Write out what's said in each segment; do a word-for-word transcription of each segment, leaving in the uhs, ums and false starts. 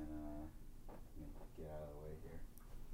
then uh, let me get out of the way here.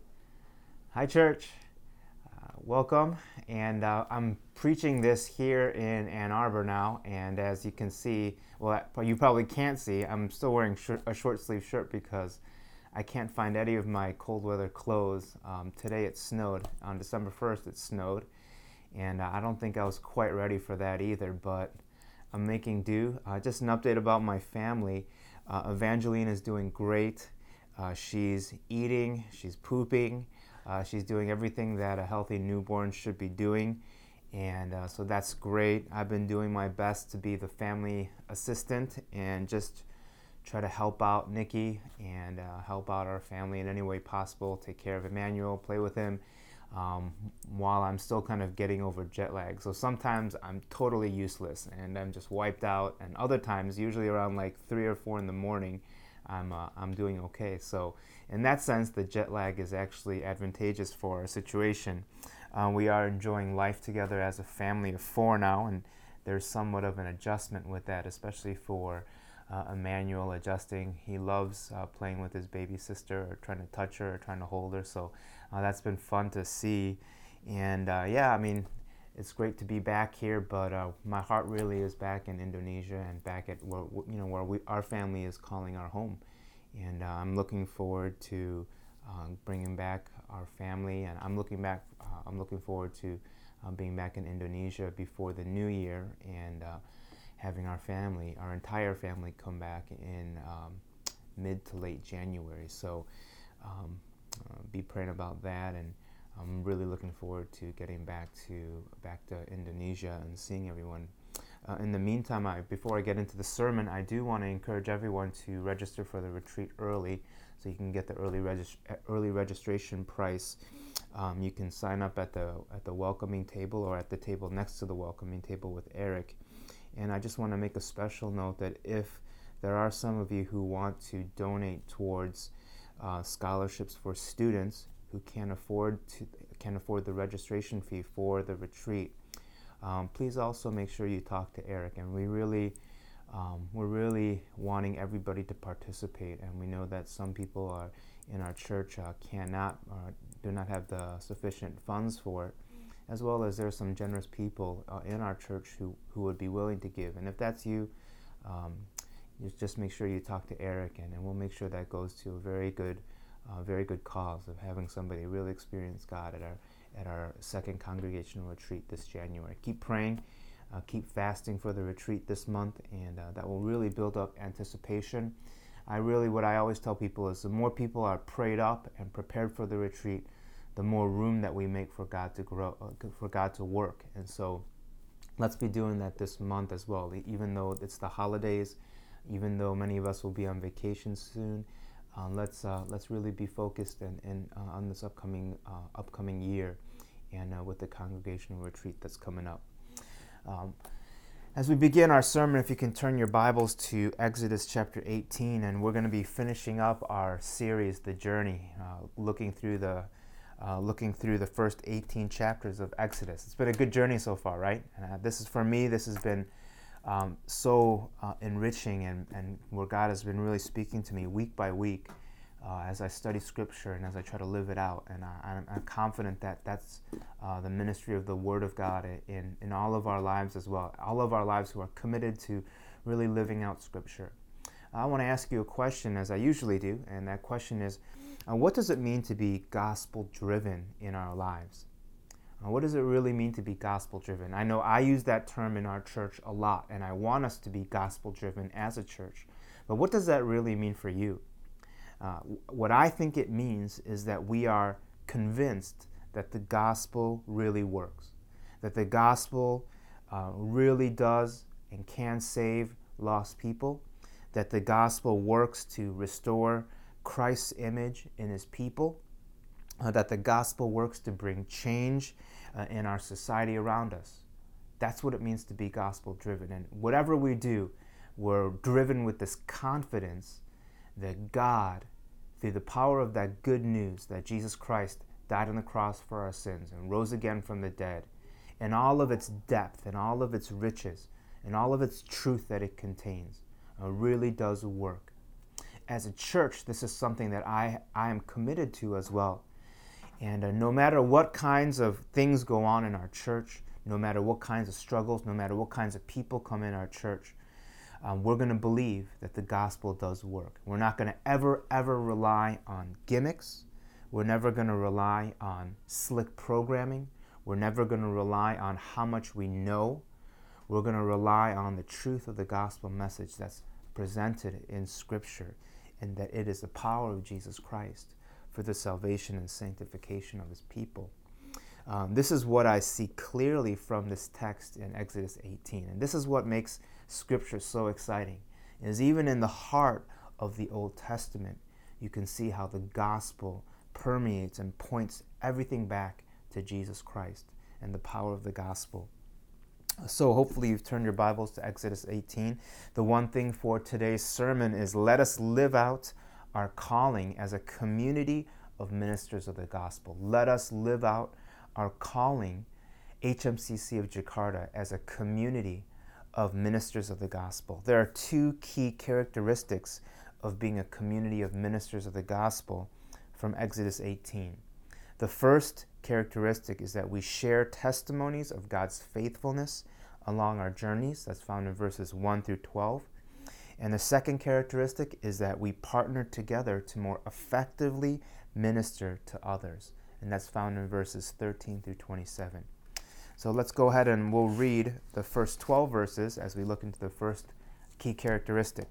Hi, church. Uh, welcome. And uh, I'm preaching this here in Ann Arbor now. And as you can see, well, you probably can't see, I'm still wearing short, a short sleeve shirt because I can't find any of my cold weather clothes. Um, today it snowed. On December first, it snowed. And uh, I don't think I was quite ready for that either, but I'm making do. Uh, just an update about my family. Uh, Evangeline is doing great. Uh, she's eating, she's pooping, uh, she's doing everything that a healthy newborn should be doing. And uh, so that's great. I've been doing my best to be the family assistant and just try to help out Nikki and uh, help out our family in any way possible, take care of Emmanuel, play with him, um, while I'm still kind of getting over jet lag. So sometimes I'm totally useless and I'm just wiped out, and other times, usually around like three or four in the morning, I'm uh, I'm doing okay. So in that sense, the jet lag is actually advantageous for our situation. Uh, we are enjoying life together as a family of four now, and there's somewhat of an adjustment with that, especially for uh, Emmanuel adjusting. He loves uh, playing with his baby sister or trying to touch her or trying to hold her. So uh, that's been fun to see. And uh, yeah, I mean, it's great to be back here, but uh, my heart really is back in Indonesia and back at where you know where we our family is calling our home, and uh, I'm looking forward to uh, bringing back our family, and I'm looking back. Uh, I'm looking forward to uh, being back in Indonesia before the new year and uh, having our family, our entire family, come back in um, mid to late January. So um, uh, be praying about that, and I'm really looking forward to getting back to back to Indonesia and seeing everyone. Uh, in the meantime, I, before I get into the sermon, I do want to encourage everyone to register for the retreat early, so you can get the early regist- early registration price. Um, you can sign up at the at the welcoming table or at the table next to the welcoming table with Eric. And I just want to make a special note that if there are some of you who want to donate towards uh, scholarships for students who can't afford to can afford the registration fee for the retreat, um, please also make sure you talk to Eric. And we really, um, we're really wanting everybody to participate. And we know that some people are in our church uh, cannot, uh, do not have the sufficient funds for it, as well as there are some generous people uh, in our church who, who would be willing to give. And if that's you, um, just, just make sure you talk to Eric, and, and we'll make sure that goes to a very good uh, very good cause of having somebody really experience God at our at our second congregational retreat this January. Keep praying, uh, keep fasting for the retreat this month, and uh, that will really build up anticipation. I really, what I always tell people is the more people are prayed up and prepared for the retreat, the more room that we make for God to grow, uh, for God to work. And so let's be doing that this month as well, even though it's the holidays, even though many of us will be on vacation soon. Uh, let's uh, let's really be focused in, in, uh, on this upcoming uh, upcoming year, and uh, with the congregational retreat that's coming up. Um, as we begin our sermon, if you can turn your Bibles to Exodus chapter eighteen, and we're going to be finishing up our series, The Journey, uh, looking through the uh, looking through the first eighteen chapters of Exodus. It's been a good journey so far, right? And uh, this is for me. This has been Um, so uh, enriching, and, and where God has been really speaking to me week by week uh, as I study Scripture and as I try to live it out. And I, I'm, I'm confident that that's uh, the ministry of the Word of God in, in all of our lives as well, all of our lives who are committed to really living out Scripture. I want to ask you a question, as I usually do, and that question is, uh, what does it mean to be gospel-driven in our lives? Uh, what does it really mean to be gospel-driven? I know I use that term in our church a lot, and I want us to be gospel-driven as a church. But what does that really mean for you? Uh, what I think it means is that we are convinced that the gospel really works, that the gospel uh, really does and can save lost people, that the gospel works to restore Christ's image in his people, Uh, that the gospel works to bring change uh, in our society around us. That's what it means to be gospel-driven. And whatever we do, we're driven with this confidence that God, through the power of that good news that Jesus Christ died on the cross for our sins and rose again from the dead, and all of its depth and all of its riches and all of its truth that it contains, uh, really does work. as a church, this is something that I, I am committed to as well. And uh, no matter what kinds of things go on in our church, no matter what kinds of struggles, no matter what kinds of people come in our church, um, we're going to believe that the gospel does work. We're not going to ever, ever rely on gimmicks. We're never going to rely on slick programming. We're never going to rely on how much we know. We're going to rely on the truth of the gospel message that's presented in Scripture, and that it is the power of Jesus Christ for the salvation and sanctification of his people. Um, this is what I see clearly from this text in Exodus eighteen. And this is what makes Scripture so exciting, is even in the heart of the Old Testament, you can see how the gospel permeates and points everything back to Jesus Christ and the power of the gospel. So hopefully you've turned your Bibles to Exodus eighteen. The one thing for today's sermon is let us live out our calling as a community of ministers of the gospel. Let us live out our calling, H M C C of Jakarta, as a community of ministers of the gospel. There are two key characteristics of being a community of ministers of the gospel from Exodus eighteen. The first characteristic is that we share testimonies of God's faithfulness along our journeys. That's found in verses one through twelve. And the second characteristic is that we partner together to more effectively minister to others. And that's found in verses thirteen through twenty-seven. So let's go ahead and we'll read the first twelve verses as we look into the first key characteristic.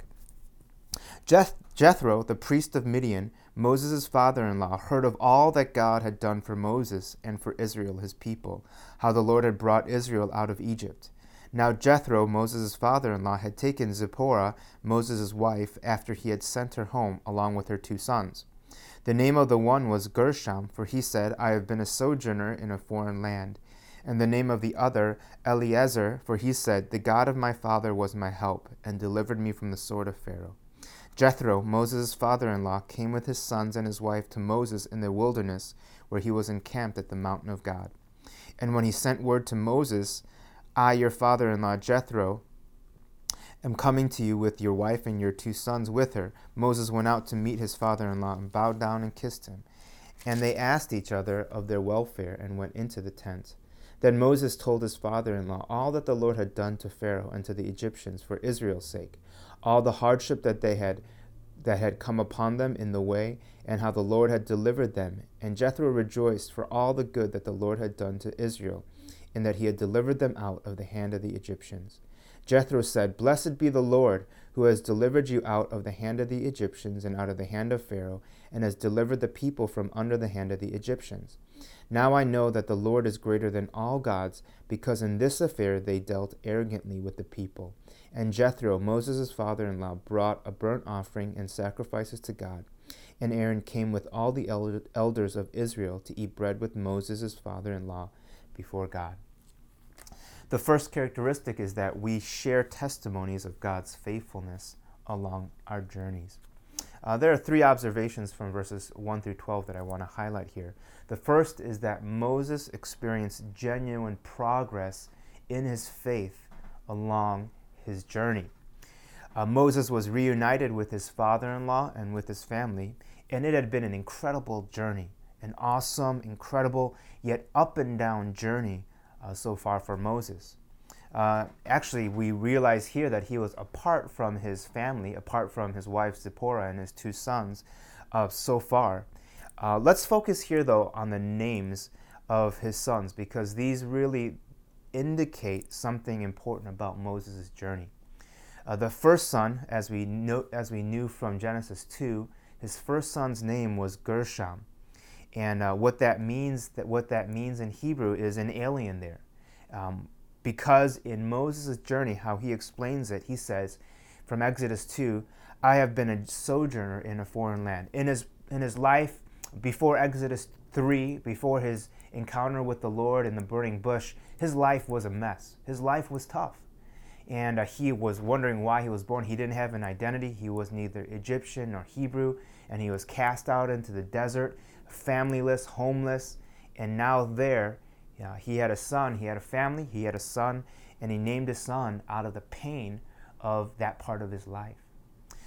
Jeth- Jethro, the priest of Midian, Moses' father-in-law, heard of all that God had done for Moses and for Israel, his people, how the Lord had brought Israel out of Egypt. Now Jethro, Moses' father-in-law, had taken Zipporah, Moses' wife, after he had sent her home along with her two sons. The name of the one was Gershom, for he said, I have been a sojourner in a foreign land. And the name of the other, Eliezer, for he said, the God of my father was my help, and delivered me from the sword of Pharaoh. Jethro, Moses' father-in-law, came with his sons and his wife to Moses in the wilderness, where he was encamped at the mountain of God. And when he sent word to Moses, I, your father-in-law Jethro, am coming to you with your wife and your two sons with her, Moses went out to meet his father-in-law and bowed down and kissed him. And they asked each other of their welfare and went into the tent. Then Moses told his father-in-law all that the Lord had done to Pharaoh and to the Egyptians for Israel's sake, all the hardship that they had that had come upon them in the way, and how the Lord had delivered them. And Jethro rejoiced for all the good that the Lord had done to Israel, in that he had delivered them out of the hand of the Egyptians. Jethro said, Blessed be the Lord, who has delivered you out of the hand of the Egyptians and out of the hand of Pharaoh, and has delivered the people from under the hand of the Egyptians. Now I know that the Lord is greater than all gods, because in this affair they dealt arrogantly with the people. And Jethro, Moses' father-in-law, brought a burnt offering and sacrifices to God. And Aaron came with all the elders of Israel to eat bread with Moses' father-in-law before God. The first characteristic is that we share testimonies of God's faithfulness along our journeys. Uh, there are three observations from verses one through twelve that I want to highlight here. The first is that Moses experienced genuine progress in his faith along his journey. Uh, Moses was reunited with his father-in-law and with his family, and it had been an incredible journey, an awesome, incredible, yet up and down journey uh, so far for Moses. Uh, actually, we realize here that he was apart from his family, apart from his wife Zipporah and his two sons uh, so far. Uh, let's focus here, though, on the names of his sons, because these really indicate something important about Moses' journey. Uh, the first son, as we know, as we knew from Genesis two, his first son's name was Gershom, and uh, what that means that what that means in Hebrew is an alien there. Um, Because in Moses' journey, how he explains it, he says, from Exodus two, I have been a sojourner in a foreign land. In his in his life, before Exodus three, before his encounter with the Lord in the burning bush, his life was a mess. His life was tough. And uh, he was wondering why he was born. He didn't have an identity. He was neither Egyptian nor Hebrew, and he was cast out into the desert, familyless, homeless, and now there, Yeah, he had a son, he had a family, he had a son, and he named his son out of the pain of that part of his life.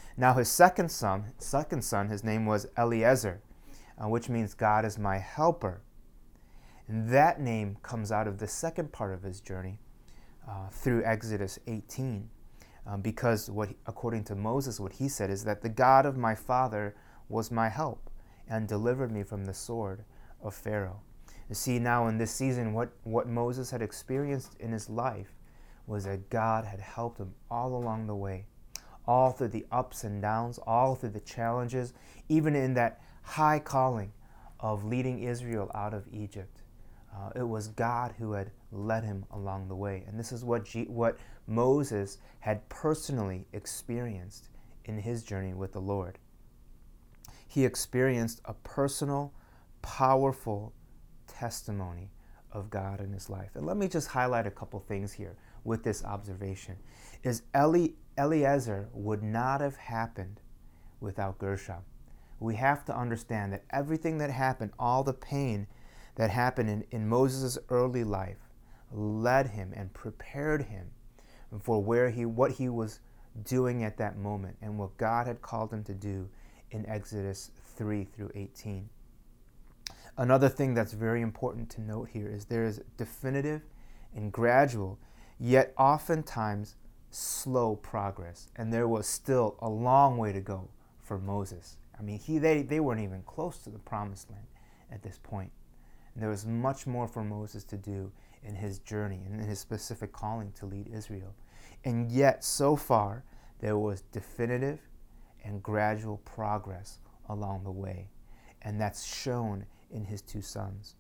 Now his second son, second son, his name was Eliezer, uh, which means God is my helper. And that name comes out of the second part of his journey uh, through Exodus eighteen. Um, because what, according to Moses, what he said is that the God of my father was my help and delivered me from the sword of Pharaoh. You see, now in this season, what, what Moses had experienced in his life was that God had helped him all along the way, all through the ups and downs, all through the challenges, even in that high calling of leading Israel out of Egypt. Uh, it was God who had led him along the way. And this is what, G- what Moses had personally experienced in his journey with the Lord. He experienced a personal, powerful testimony of God in his life. And let me just highlight a couple things here with this observation. Is Eli, Eliezer would not have happened without Gershom. We have to understand that everything that happened, all the pain that happened in, in Moses' early life, led him and prepared him for where he, what he was doing at that moment and what God had called him to do in Exodus three through eighteen. Another thing that's very important to note here is there is definitive and gradual, yet oftentimes slow progress. And there was still a long way to go for Moses. I mean, he they, they weren't even close to the promised land at this point. And there was much more for Moses to do in his journey and in his specific calling to lead Israel. And yet, so far, there was definitive and gradual progress along the way. And that's shown in his two sons.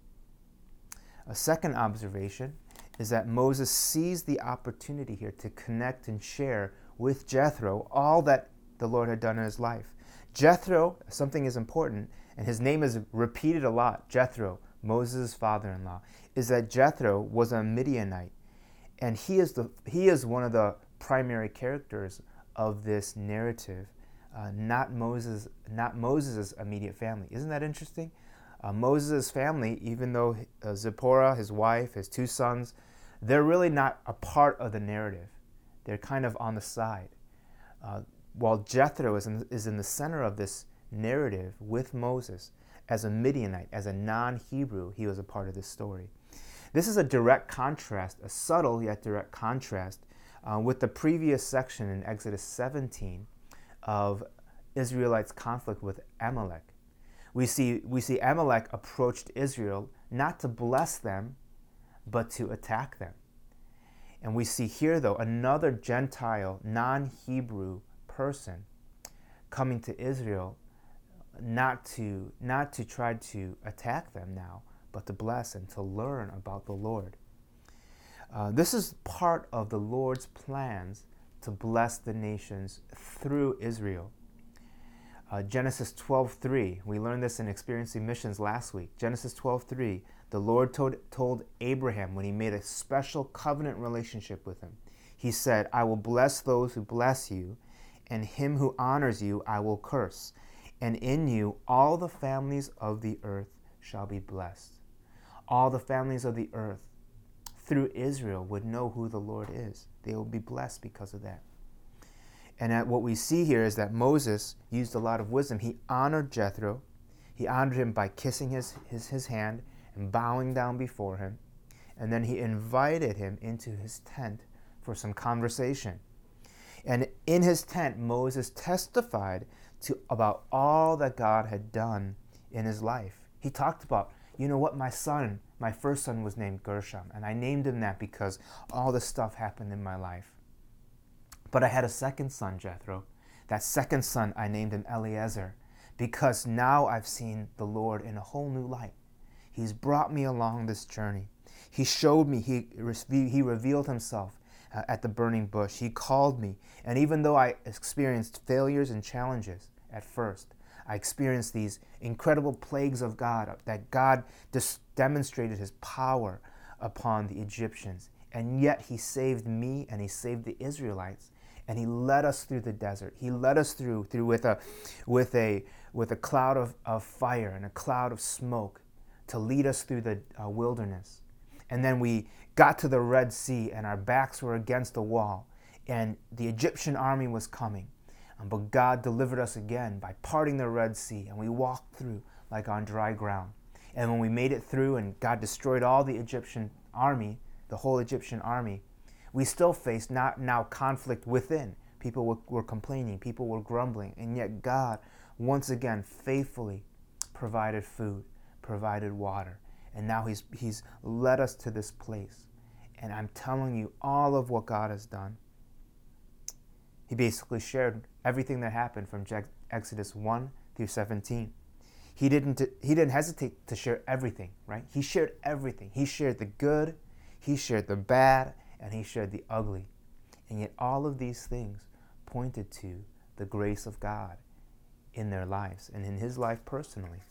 A second observation is that Moses seized the opportunity here to connect and share with Jethro all that the Lord had done in his life. Jethro, something is important, and his name is repeated a lot, Jethro, Moses' father-in-law, is that Jethro was a Midianite. And he is the he is one of the primary characters of this narrative, uh, not Moses, not Moses' immediate family. Isn't that interesting? Uh, Moses' family, even though uh, Zipporah, his wife, his two sons, they're really not a part of the narrative. They're kind of on the side. Uh, while Jethro is in, is in the center of this narrative with Moses, as a Midianite, as a non-Hebrew, he was a part of this story. This is a direct contrast, a subtle yet direct contrast uh, with the previous section in Exodus seventeen of Israelites' conflict with Amalek. We see, we see Amalek approached Israel not to bless them, but to attack them. And we see here, though, another Gentile, non-Hebrew person coming to Israel not to, not to try to attack them now, but to bless and to learn about the Lord. Uh, this is part of the Lord's plans to bless the nations through Israel. Uh, Genesis twelve three, we learned this in Experiencing Missions last week. Genesis twelve three, the Lord told, told Abraham when he made a special covenant relationship with him, he said, I will bless those who bless you, and him who honors you I will curse. And in you all the families of the earth shall be blessed. All the families of the earth through Israel would know who the Lord is. They will be blessed because of that. And at what we see here is that Moses used a lot of wisdom. He honored Jethro. He honored him by kissing his, his, his hand and bowing down before him. And then he invited him into his tent for some conversation. And in his tent, Moses testified to about all that God had done in his life. He talked about, you know what, my son, my first son was named Gershom, and I named him that because all this stuff happened in my life. But I had a second son, Jethro. That second son, I named him Eliezer, because now I've seen the Lord in a whole new light. He's brought me along this journey. He showed me, he, he revealed himself uh, at the burning bush. He called me. And even though I experienced failures and challenges at first, I experienced these incredible plagues of God, that God just demonstrated his power upon the Egyptians. And yet he saved me and he saved the Israelites. And he led us through the desert. He led us through, through with a, with a, with a cloud of, of fire and a cloud of smoke to lead us through the uh, wilderness. And then we got to the Red Sea and our backs were against the wall and the Egyptian army was coming. Um, but God delivered us again by parting the Red Sea, and we walked through like on dry ground. And when we made it through and God destroyed all the Egyptian army, the whole Egyptian army, we still faced not now conflict within. People were, were complaining, people were grumbling, and yet God once again faithfully provided food, provided water, and now he's, he's led us to this place. And I'm telling you, all of what God has done, he basically shared everything that happened from Exodus one through seventeen. He didn't, he didn't hesitate to share everything, right? He shared everything. He shared the good, he shared the bad, and he shared the ugly. And yet all of these things pointed to the grace of God in their lives and in his life personally.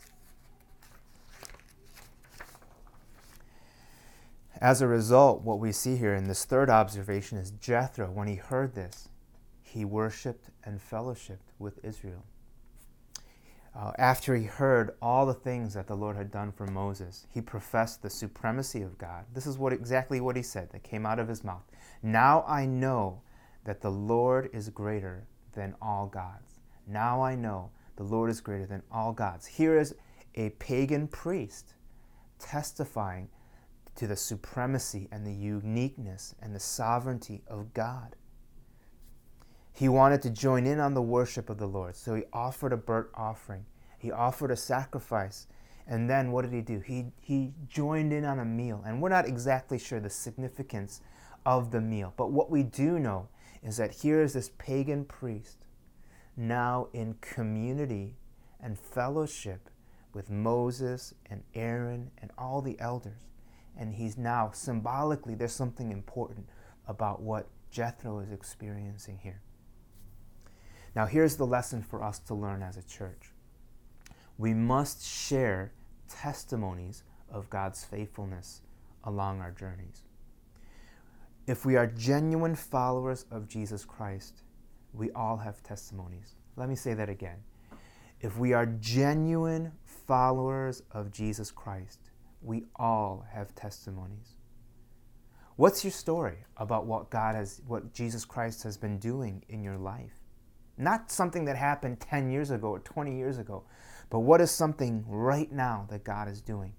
As a result, what we see here in this third observation is Jethro, when he heard this, he worshiped and fellowshiped with Israel. Uh, after he heard all the things that the Lord had done for Moses, he professed the supremacy of God. This is what exactly what he said that came out of his mouth. Now I know that the Lord is greater than all gods. Now I know the Lord is greater than all gods. Here is a pagan priest testifying to the supremacy and the uniqueness and the sovereignty of God. He wanted to join in on the worship of the Lord, so he offered a burnt offering. He offered a sacrifice. And then what did he do? He, he joined in on a meal. And we're not exactly sure the significance of the meal. But what we do know is that here is this pagan priest now in community and fellowship with Moses and Aaron and all the elders. And he's now symbolically, there's something important about what Jethro is experiencing here. Now here's the lesson for us to learn as a church. We must share testimonies of God's faithfulness along our journeys. If we are genuine followers of Jesus Christ, we all have testimonies. Let me say that again. If we are genuine followers of Jesus Christ, we all have testimonies. What's your story about what God has, what Jesus Christ has been doing in your life? Not something that happened ten years ago or twenty years ago, but what is something right now that God is doing?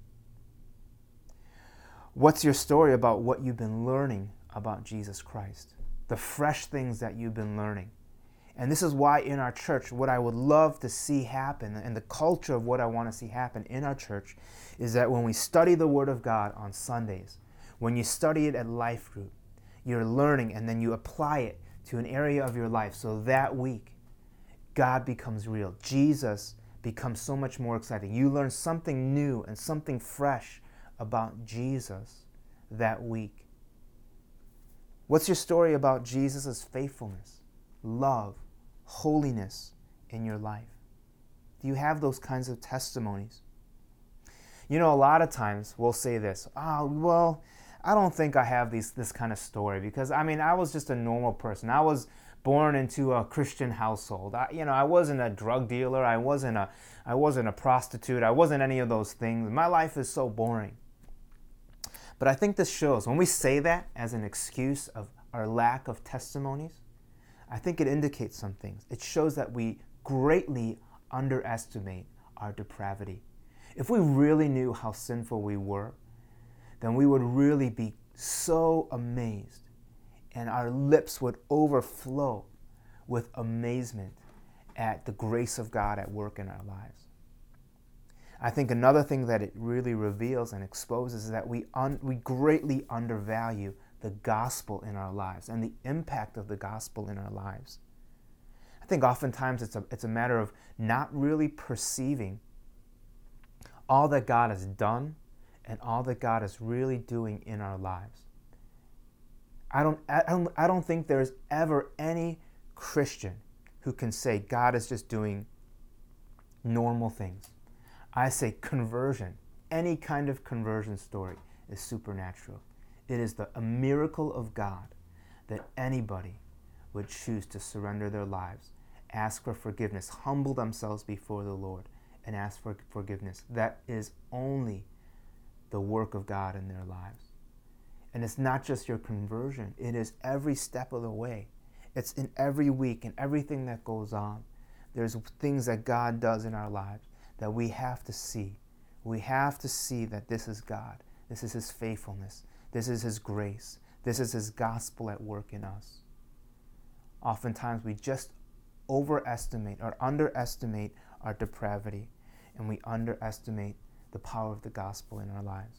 What's your story about what you've been learning about Jesus Christ? The fresh things that you've been learning. And this is why in our church, what I would love to see happen, and the culture of what I want to see happen in our church, is that when we study the Word of God on Sundays, when you study it at Life Group, you're learning and then you apply it to an area of your life. So that week, God becomes real. Jesus becomes so much more exciting. You learn something new and something fresh about Jesus that week. What's your story about Jesus' faithfulness, love, holiness in your life? Do you have those kinds of testimonies? You know, a lot of times we'll say this, oh, well, I don't think I have these, this kind of story because, I mean, I was just a normal person. I was born into a Christian household. I, you know, I wasn't a drug dealer. I wasn't a, I wasn't a prostitute. I wasn't any of those things. My life is so boring. But I think this shows, when we say that as an excuse of our lack of testimonies, I think it indicates some things. It shows that we greatly underestimate our depravity. If we really knew how sinful we were, then we would really be so amazed and our lips would overflow with amazement at the grace of God at work in our lives. I think another thing that it really reveals and exposes is that we, un- we greatly undervalue the gospel in our lives and the impact of the gospel in our lives. I think oftentimes it's a, it's a matter of not really perceiving all that God has done and all that God is really doing in our lives. I don't, I don't, I don't think there's ever any Christian who can say God is just doing normal things. I say conversion, any kind of conversion story is supernatural. It is the, a miracle of God that anybody would choose to surrender their lives, ask for forgiveness, humble themselves before the Lord, and ask for forgiveness. That is only the work of God in their lives. And it's not just your conversion. It is every step of the way. It's in every week and everything that goes on. There's things that God does in our lives that we have to see. We have to see that this is God. This is His faithfulness. This is His grace. This is His gospel at work in us. Oftentimes we just overestimate or underestimate our depravity, and we underestimate the power of the gospel in our lives.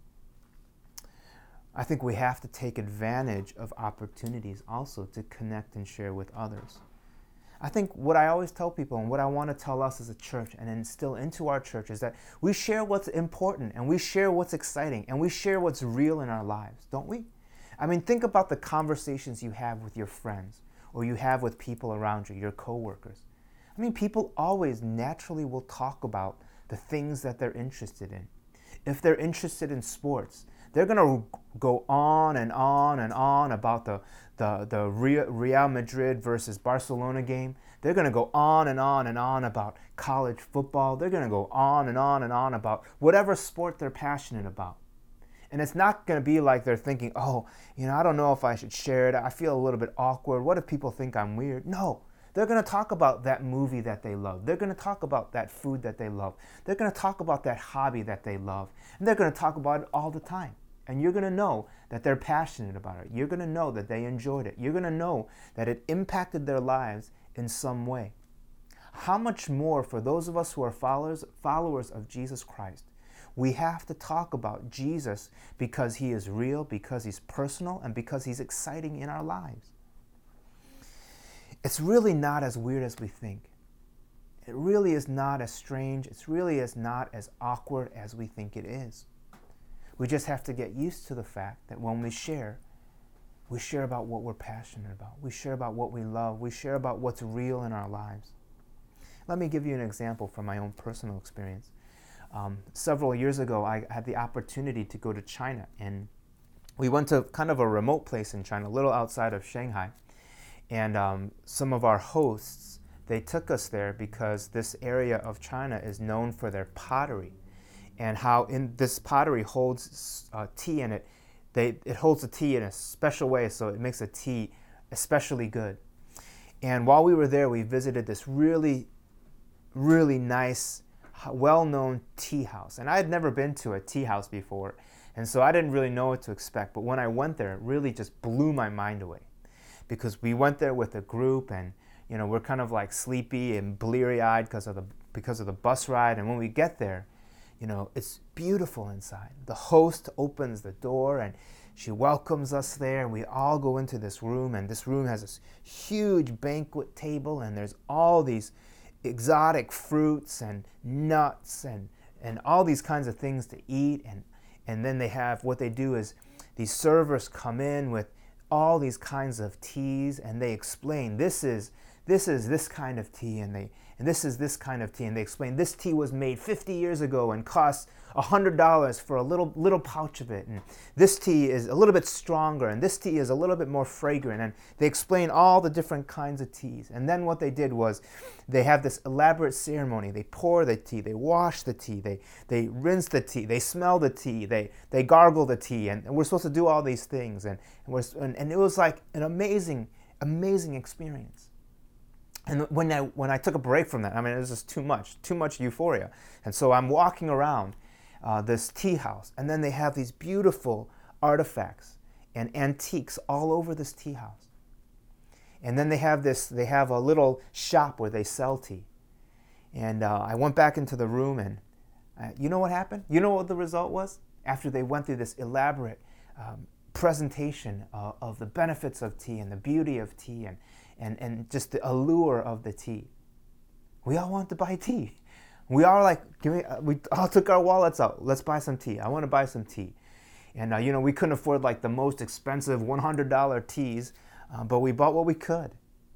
I think we have to take advantage of opportunities also to connect and share with others. I think what I always tell people and what I want to tell us as a church and instill into our church is that we share what's important and we share what's exciting and we share what's real in our lives, don't we? I mean, think about the conversations you have with your friends or you have with people around you, your coworkers. I mean, people always naturally will talk about the things that they're interested in. If they're interested in sports, they're going to go on and on and on about the, the, the Real Madrid versus Barcelona game. They're going to go on and on and on about college football. They're going to go on and on and on about whatever sport they're passionate about. And it's not going to be like they're thinking, oh, you know, I don't know if I should share it. I feel a little bit awkward. What if people think I'm weird? No. They're going to talk about that movie that they love. They're going to talk about that food that they love. They're going to talk about that hobby that they love. And they're going to talk about it all the time. And you're going to know that they're passionate about it. You're going to know that they enjoyed it. You're going to know that it impacted their lives in some way. How much more for those of us who are followers, followers of Jesus Christ? We have to talk about Jesus because He is real, because He's personal, and because He's exciting in our lives. It's really not as weird as we think. It really is not as strange. It really is not as awkward as we think it is. We just have to get used to the fact that when we share, we share about what we're passionate about. We share about what we love. We share about what's real in our lives. Let me give you an example from my own personal experience. Um, several years ago, I had the opportunity to go to China, and we went to kind of a remote place in China, a little outside of Shanghai. And um, some of our hosts, they took us there because this area of China is known for their pottery and how in this pottery holds uh, tea in it. They, it holds the tea in a special way, so it makes the tea especially good. And while we were there, we visited this really, really nice, well-known tea house. And I had never been to a tea house before, and so I didn't really know what to expect. But when I went there, it really just blew my mind away. Because we went there with a group, and you know we're kind of like sleepy and bleary-eyed because of the because of the bus ride. And when we get there, you know it's beautiful inside. The host opens the door and she welcomes us there. And we all go into this room, and this room has this huge banquet table, and there's all these exotic fruits and nuts and and all these kinds of things to eat. And and then they have what they do is these servers come in with all these kinds of teas, and they explain this is this is this kind of tea, and they and this is this kind of tea, and they explain this tea was made fifty years ago and costs one hundred dollars for a little little pouch of it, and this tea is a little bit stronger, and this tea is a little bit more fragrant, and they explain all the different kinds of teas. And then what they did was they have this elaborate ceremony. They pour the tea, they wash the tea, they they rinse the tea, they smell the tea, they they gargle the tea, and, and we're supposed to do all these things, and and, we're, and and it was like an amazing amazing experience. And when I when I took a break from that, I mean, it was just too much, too much euphoria. And so I'm walking around uh, this tea house, and then they have these beautiful artifacts and antiques all over this tea house. And then they have this, they have a little shop where they sell tea. And uh, I went back into the room, and uh, you know what happened? You know what the result was? After they went through this elaborate um, presentation uh, of the benefits of tea and the beauty of tea and And, and just the allure of the tea. We all want to buy tea. We all like, give me, uh, we all took our wallets out. Let's buy some tea. I want to buy some tea. And, uh, you know, we couldn't afford like the most expensive one hundred dollars teas, uh, but we bought what we could.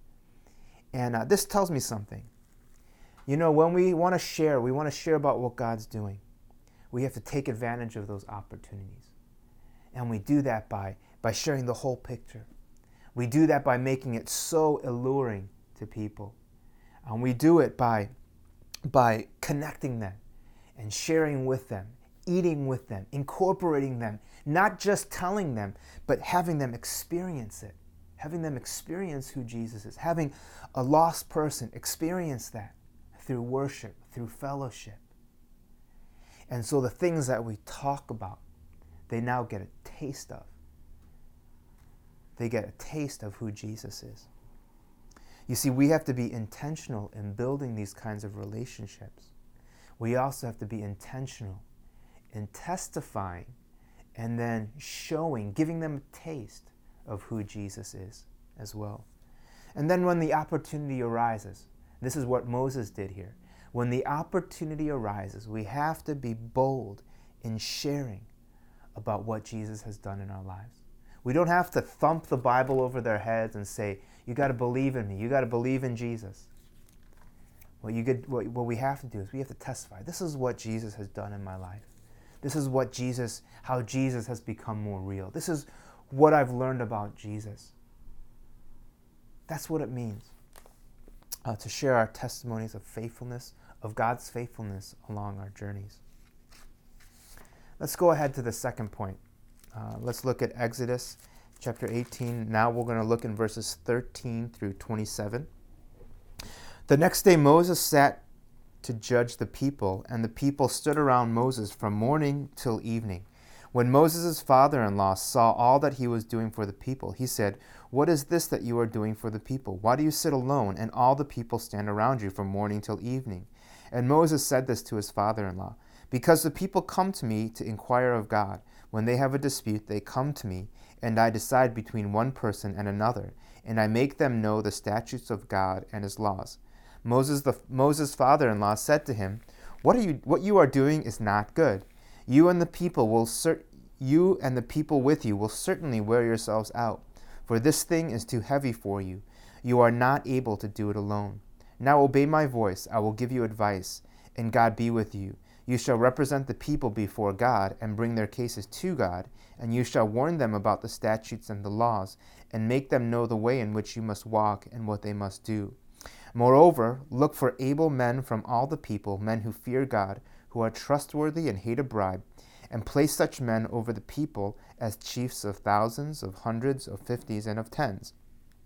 And uh, this tells me something. You know, when we want to share, we want to share about what God's doing. We have to take advantage of those opportunities. And we do that by, by sharing the whole picture. We do that by making it so alluring to people. And we do it by, by connecting them and sharing with them, eating with them, incorporating them, not just telling them, but having them experience it, having them experience who Jesus is, having a lost person experience that through worship, through fellowship. And so the things that we talk about, they now get a taste of. They get a taste of who Jesus is. You see, we have to be intentional in building these kinds of relationships. We also have to be intentional in testifying and then showing, giving them a taste of who Jesus is as well. And then when the opportunity arises, this is what Moses did here. When the opportunity arises, we have to be bold in sharing about what Jesus has done in our lives. We don't have to thump the Bible over their heads and say, you got to believe in me, you got to believe in Jesus. What, you get, what, what we have to do is we have to testify. This is what Jesus has done in my life. This is what Jesus, how Jesus has become more real. This is what I've learned about Jesus. That's what it means uh, to share our testimonies of faithfulness, of God's faithfulness along our journeys. Let's go ahead to the second point. Uh, let's look at Exodus chapter eighteen. Now we're going to look in verses thirteen through twenty-seven. The next day Moses sat to judge the people, and the people stood around Moses from morning till evening. When Moses' father-in-law saw all that he was doing for the people, he said, "What is this that you are doing for the people? Why do you sit alone, and all the people stand around you from morning till evening?" And Moses said this to his father-in-law, "Because the people come to me to inquire of God. When they have a dispute, they come to me, and I decide between one person and another, and I make them know the statutes of God and his laws." Moses, the Moses' father-in-law, said to him, "What are you? What you are doing is not good. You and the people will cer- you and the people with you will certainly wear yourselves out, for this thing is too heavy for you. You are not able to do it alone. Now obey my voice. I will give you advice, and God be with you. You shall represent the people before God and bring their cases to God, and you shall warn them about the statutes and the laws, and make them know the way in which you must walk and what they must do. Moreover, look for able men from all the people, men who fear God, who are trustworthy and hate a bribe, and place such men over the people as chiefs of thousands, of hundreds, of fifties, and of tens.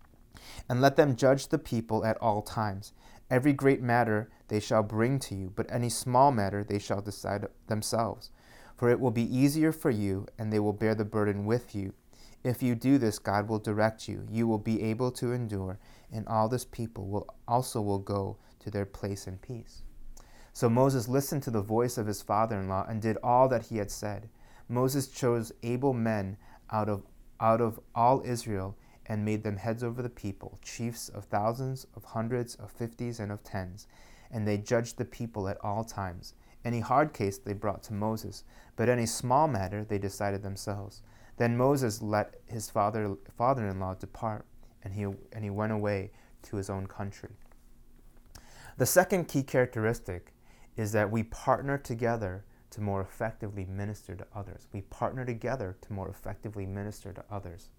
And let them judge the people at all times. Every great matter they shall bring to you, but any small matter they shall decide themselves. For it will be easier for you, and they will bear the burden with you. If you do this, God will direct you. You will be able to endure, and all this people will also will go to their place in peace." So Moses listened to the voice of his father-in-law and did all that he had said. Moses chose able men out of out of all Israel and made them heads over the people, chiefs of thousands, of hundreds, of fifties, and of tens. And they judged the people at all times. Any hard case they brought to Moses, but any small matter they decided themselves. Then Moses let his father father-in-law depart, and he and he went away to his own country. The second key characteristic is that we partner together to more effectively minister to others. We partner together to more effectively minister to others.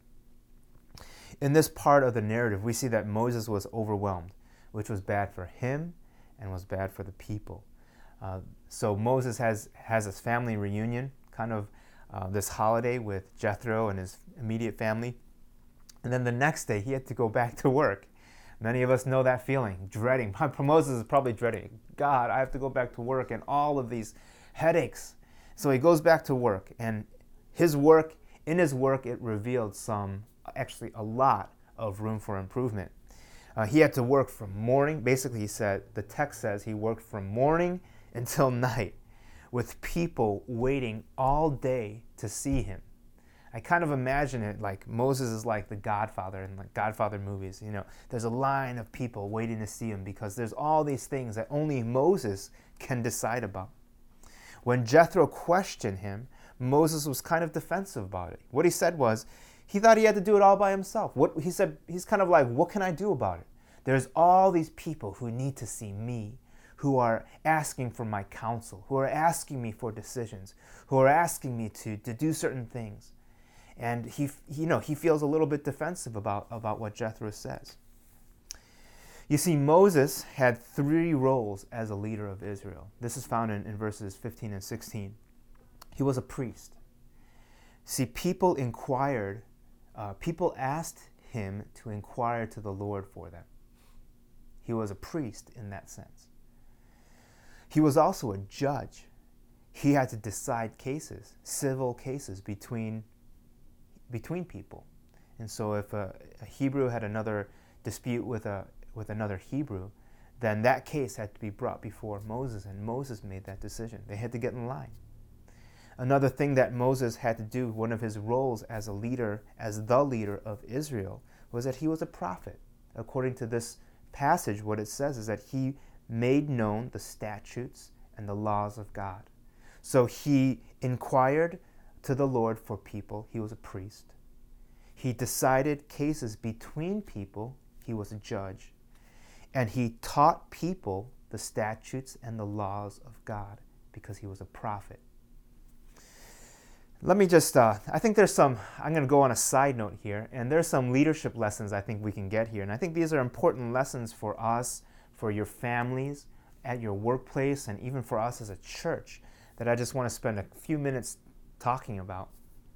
In this part of the narrative, we see that Moses was overwhelmed, which was bad for him and was bad for the people. Uh, so Moses has, has his family reunion, kind of uh, this holiday with Jethro and his immediate family. And then the next day, he had to go back to work. Many of us know that feeling, dreading. Moses is probably dreading, God, I have to go back to work and all of these headaches. So he goes back to work, and his work, in his work, it revealed some, actually a lot of room for improvement. Uh, he had to work from morning, basically he said, the text says he worked from morning until night with people waiting all day to see him. I kind of imagine it like Moses is like the Godfather in like Godfather movies. You know, there's a line of people waiting to see him because there's all these things that only Moses can decide about. When Jethro questioned him, Moses was kind of defensive about it. What he said was, he thought he had to do it all by himself. What he said, he's kind of like, what can I do about it? There's all these people who need to see me, who are asking for my counsel, who are asking me for decisions, who are asking me to, to do certain things. And he, you know, he feels a little bit defensive about, about what Jethro says. You see, Moses had three roles as a leader of Israel. This is found in, in verses fifteen and sixteen. He was a priest. See, people inquired, uh, people asked him to inquire to the Lord for them. He was a priest in that sense. He was also a judge. He had to decide cases, civil cases between, between people. And so if a, a Hebrew had another dispute with, a, with another Hebrew, then that case had to be brought before Moses, and Moses made that decision. They had to get in line. Another thing that Moses had to do, one of his roles as a leader, as the leader of Israel, was that he was a prophet. According to this passage, what it says is that he made known the statutes and the laws of God. So he inquired to the Lord for people. He was a priest. He decided cases between people. He was a judge. And he taught people the statutes and the laws of God because he was a prophet. Let me just, uh, I think there's some, I'm going to go on a side note here, and there's some leadership lessons I think we can get here. And I think these are important lessons for us, for your families, at your workplace, and even for us as a church that I just want to spend a few minutes talking about.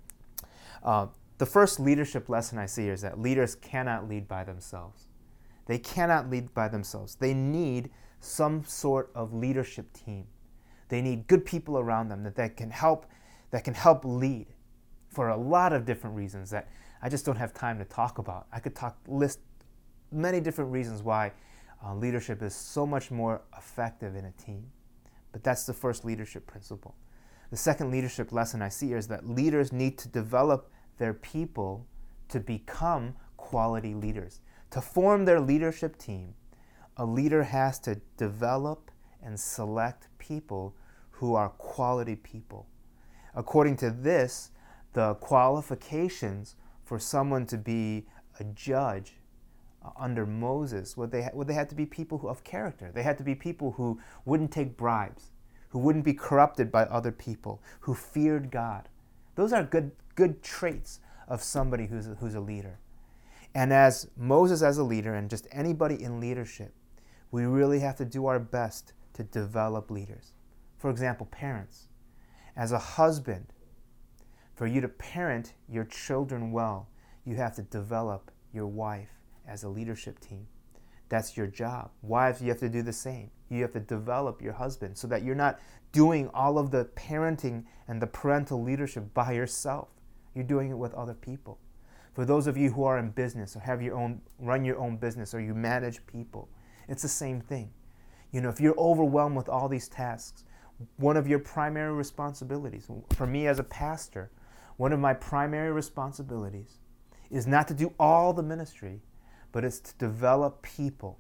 Uh, the first leadership lesson I see here is that leaders cannot lead by themselves. They cannot lead by themselves. They need some sort of leadership team. They need good people around them that, that can help that can help lead for a lot of different reasons that I just don't have time to talk about. I could talk list many different reasons why uh, leadership is so much more effective in a team. But that's the first leadership principle. The second leadership lesson I see here is that leaders need to develop their people to become quality leaders. To form their leadership team, a leader has to develop and select people who are quality people. According to this, the qualifications for someone to be a judge uh, under Moses, would they, ha- would they have to be people who, of character. They had to be people who wouldn't take bribes, who wouldn't be corrupted by other people, who feared God. Those are good, good traits of somebody who's a, who's a leader. And as Moses as a leader, and just anybody in leadership, we really have to do our best to develop leaders. For example, parents. As a husband, for you to parent your children well, you have to develop your wife as a leadership team. That's your job. Wives, you have to do the same. You have to develop your husband so that you're not doing all of the parenting and the parental leadership by yourself. You're doing it with other people. For those of you who are in business or have your own, run your own business or you manage people, it's the same thing. You know, if you're overwhelmed with all these tasks, one of your primary responsibilities, for me as a pastor, one of my primary responsibilities is not to do all the ministry, but it's to develop people,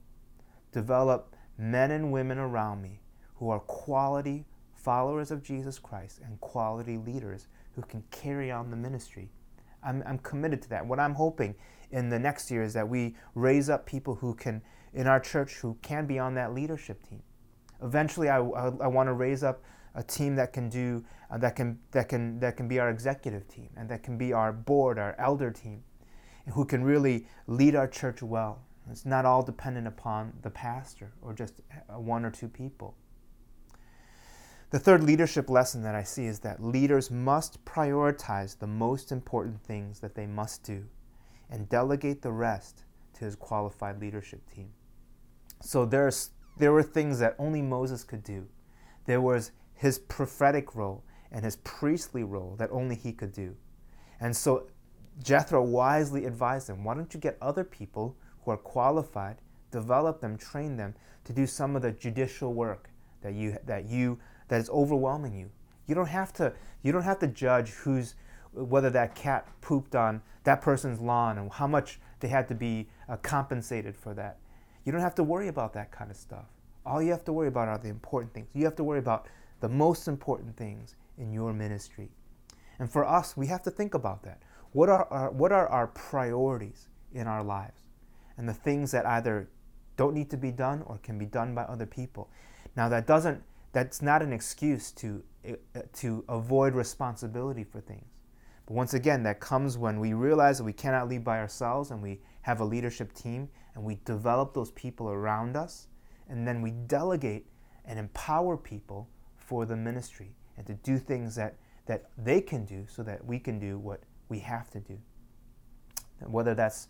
develop men and women around me who are quality followers of Jesus Christ and quality leaders who can carry on the ministry. I'm, I'm committed to that. What I'm hoping in the next year is that we raise up people who can, in our church, who can be on that leadership team. Eventually, I, I, I want to raise up a team that can do uh, that can that can that can be our executive team and that can be our board, our elder team, who can really lead our church well. It's not all dependent upon the pastor or just one or two people. The third leadership lesson that I see is that leaders must prioritize the most important things that they must do and delegate the rest to his qualified leadership team. So there's There were things that only Moses could do. There was his prophetic role and his priestly role that only he could do. And so Jethro wisely advised him, why don't you get other people who are qualified, develop them, train them to do some of the judicial work that you that you that is overwhelming you. You don't have to you don't have to judge who's whether that cat pooped on that person's lawn and how much they had to be uh, compensated for that. You don't have to worry about that kind of stuff. All you have to worry about are the important things. You have to worry about the most important things in your ministry. And for us, we have to think about that. What are our, what are our priorities in our lives? And the things that either don't need to be done or can be done by other people. Now that doesn't, that's not an excuse to, uh, to avoid responsibility for things. But once again, that comes when we realize that we cannot lead by ourselves and we have a leadership team and we develop those people around us, and then we delegate and empower people for the ministry and to do things that, that they can do so that we can do what we have to do. And whether that's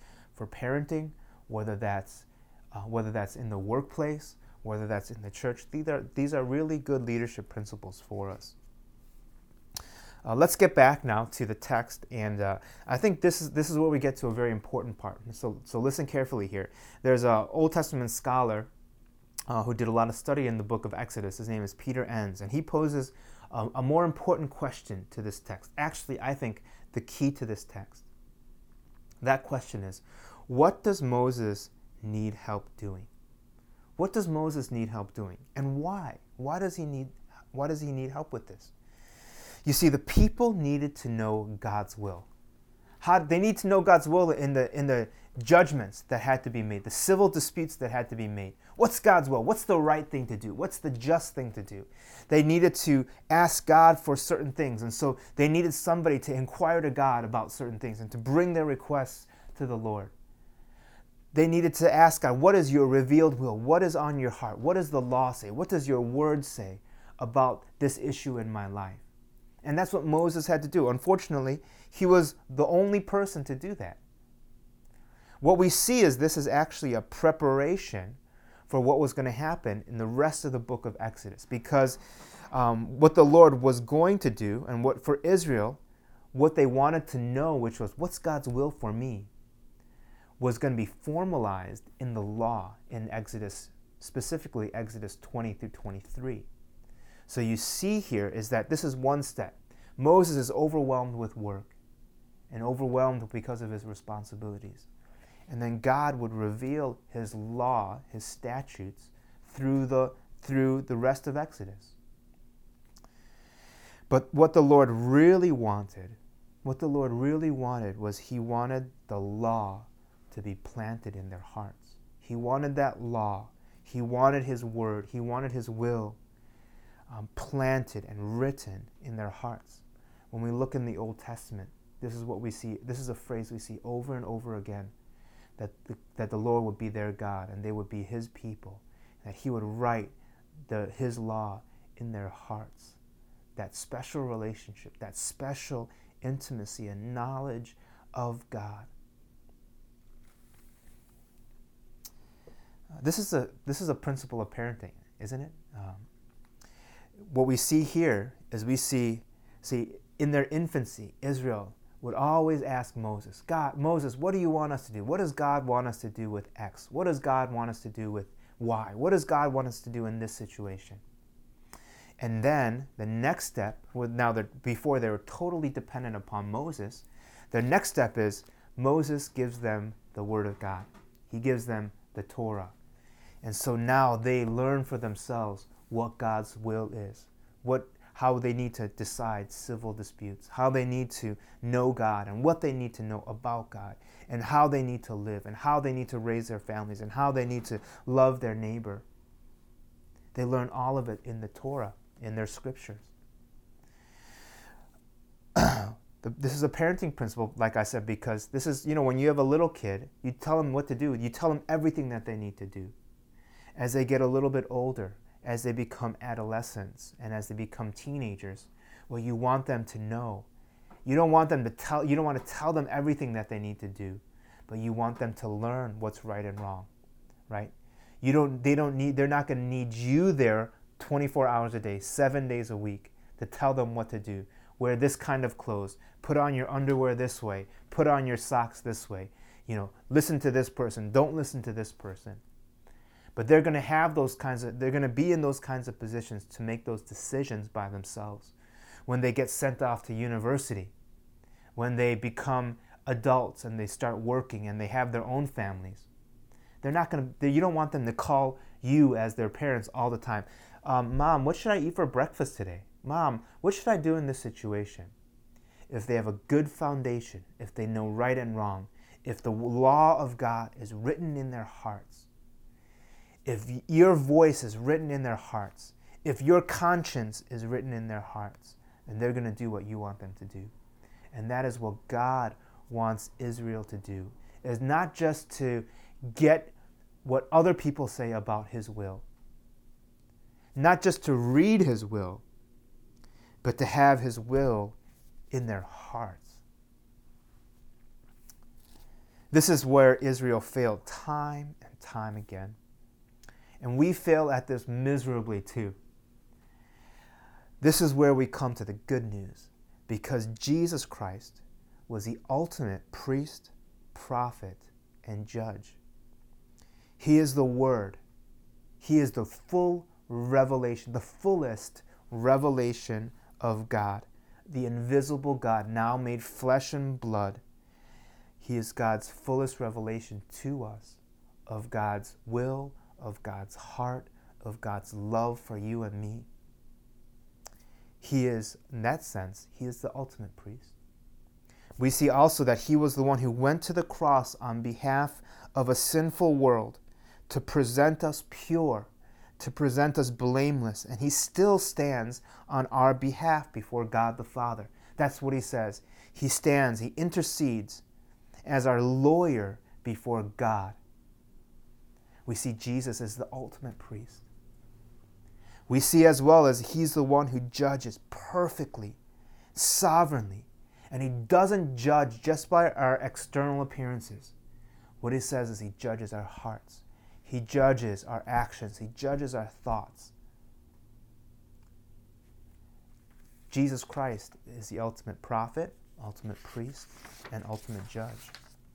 for parenting, whether that's uh, whether that's in the workplace, whether that's in the church. These are these are really good leadership principles for us. Uh, let's get back now to the text, and uh, I think this is this is where we get to a very important part. So so listen carefully here. There's an Old Testament scholar uh, who did a lot of study in the book of Exodus. His name is Peter Enns, and he poses a, a more important question to this text. Actually, I think the key to this text. That question is, what does Moses need help doing? What does Moses need help doing, and why? Why does he need why does he need help with this? You see, the people needed to know God's will. How they need to know God's will in the in the judgments that had to be made, the civil disputes that had to be made. What's God's will? What's the right thing to do? What's the just thing to do? They needed to ask God for certain things, and so they needed somebody to inquire to God about certain things and to bring their requests to the Lord. They needed to ask God, what is your revealed will? What is on your heart? What does the law say? What does your word say about this issue in my life? And that's what Moses had to do. Unfortunately, he was the only person to do that. What we see is this is actually a preparation for what was going to happen in the rest of the book of Exodus. Because um, what the Lord was going to do, and what for Israel, what they wanted to know, which was, what's God's will for me, was going to be formalized in the law in Exodus, specifically Exodus twenty through twenty-three. So you see here is that this is one step. Moses is overwhelmed with work and overwhelmed because of his responsibilities. And then God would reveal his law, his statutes, through the, through the rest of Exodus. But what the Lord really wanted, what the Lord really wanted was he wanted the law to be planted in their hearts. He wanted that law. He wanted his word. He wanted his will Um, planted and written in their hearts. When we look in the Old Testament, this is what we see. This is a phrase we see over and over again, that the, that the Lord would be their God and they would be his people, that he would write the, his law in their hearts. That special relationship, that special intimacy and knowledge of God. Uh, this is a this is a principle of parenting, isn't it? Um, What we see here is we see, see, in their infancy, Israel would always ask Moses, God, Moses, what do you want us to do? What does God want us to do with X? What does God want us to do with Y? What does God want us to do in this situation? And then the next step, now that before they were totally dependent upon Moses, the next step is Moses gives them the Word of God. He gives them the Torah. And so now they learn for themselves what God's will is, what, how they need to decide civil disputes, how they need to know God and what they need to know about God, and how they need to live, and how they need to raise their families, and how they need to love their neighbor. They learn all of it in the Torah, in their scriptures. This is a parenting principle, like I said, because this is, you know, when you have a little kid, you tell them what to do. You tell them everything that they need to do. As they get a little bit older, as they become adolescents and as they become teenagers, well, you want them to know. You don't want them to tell, you don't want to tell them everything that they need to do, but you want them to learn what's right and wrong, right? You don't, they don't need, they're not going to need you there twenty-four hours a day, seven days a week to tell them what to do. Wear this kind of clothes, put on your underwear this way, put on your socks this way, you know, listen to this person, don't listen to this person. But they're going to have those kinds of, they're going to be in those kinds of positions to make those decisions by themselves. When they get sent off to university, when they become adults and they start working and they have their own families, they're not going to, you don't want them to call you as their parents all the time. Um, Mom, what should I eat for breakfast today? Mom, what should I do in this situation? If they have a good foundation, if they know right and wrong, if the law of God is written in their hearts, if your voice is written in their hearts, if your conscience is written in their hearts, then they're going to do what you want them to do. And that is what God wants Israel to do. Is not just to get what other people say about his will. Not just to read his will, but to have his will in their hearts. This is where Israel failed time and time again. And we fail at this miserably too. This is where we come to the good news, because Jesus Christ was the ultimate priest, prophet, and judge. He is the Word. He is the full revelation, the fullest revelation of God, the invisible God now made flesh and blood. He is God's fullest revelation to us of God's will, of God's heart, of God's love for you and me. He is, in that sense, he is the ultimate priest. We see also that he was the one who went to the cross on behalf of a sinful world to present us pure, to present us blameless, and he still stands on our behalf before God the Father. That's what he says. He stands, he intercedes as our lawyer before God. We see Jesus as the ultimate priest. We see as well as he's the one who judges perfectly, sovereignly, and he doesn't judge just by our external appearances. What he says is he judges our hearts. He judges our actions. He judges our thoughts. Jesus Christ is the ultimate prophet, ultimate priest, and ultimate judge.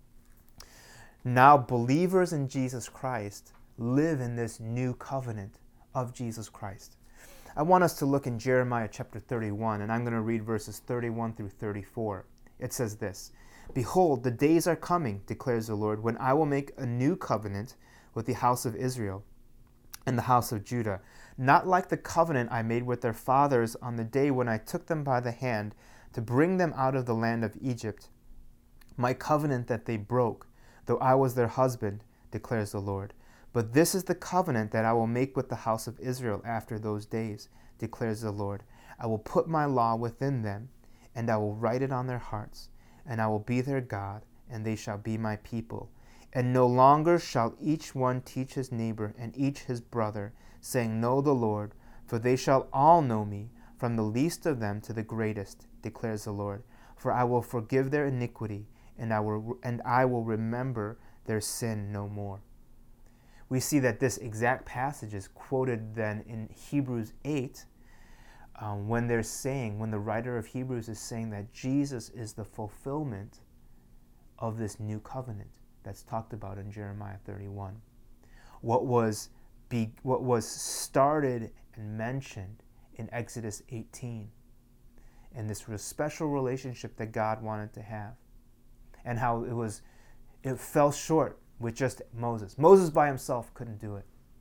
Now, believers in Jesus Christ live in this new covenant of Jesus Christ. I want us to look in Jeremiah chapter thirty-one, and I'm going to read verses thirty-one through thirty-four. It says this, "Behold, the days are coming, declares the Lord, when I will make a new covenant with the house of Israel and the house of Judah, not like the covenant I made with their fathers on the day when I took them by the hand to bring them out of the land of Egypt, my covenant that they broke, though I was their husband, declares the Lord. But this is the covenant that I will make with the house of Israel after those days, declares the Lord. I will put my law within them, and I will write it on their hearts, and I will be their God, and they shall be my people. And no longer shall each one teach his neighbor and each his brother, saying, Know the Lord, for they shall all know me, from the least of them to the greatest, declares the Lord. For I will forgive their iniquity, and I will, and I will remember their sin no more." We see that this exact passage is quoted then in Hebrews eight, um, when they're saying, when the writer of Hebrews is saying that Jesus is the fulfillment of this new covenant that's talked about in Jeremiah thirty-one. What was be, what was started and mentioned in Exodus eighteen, and this special relationship that God wanted to have, and how it was, it fell short with just Moses. Moses by himself couldn't do it.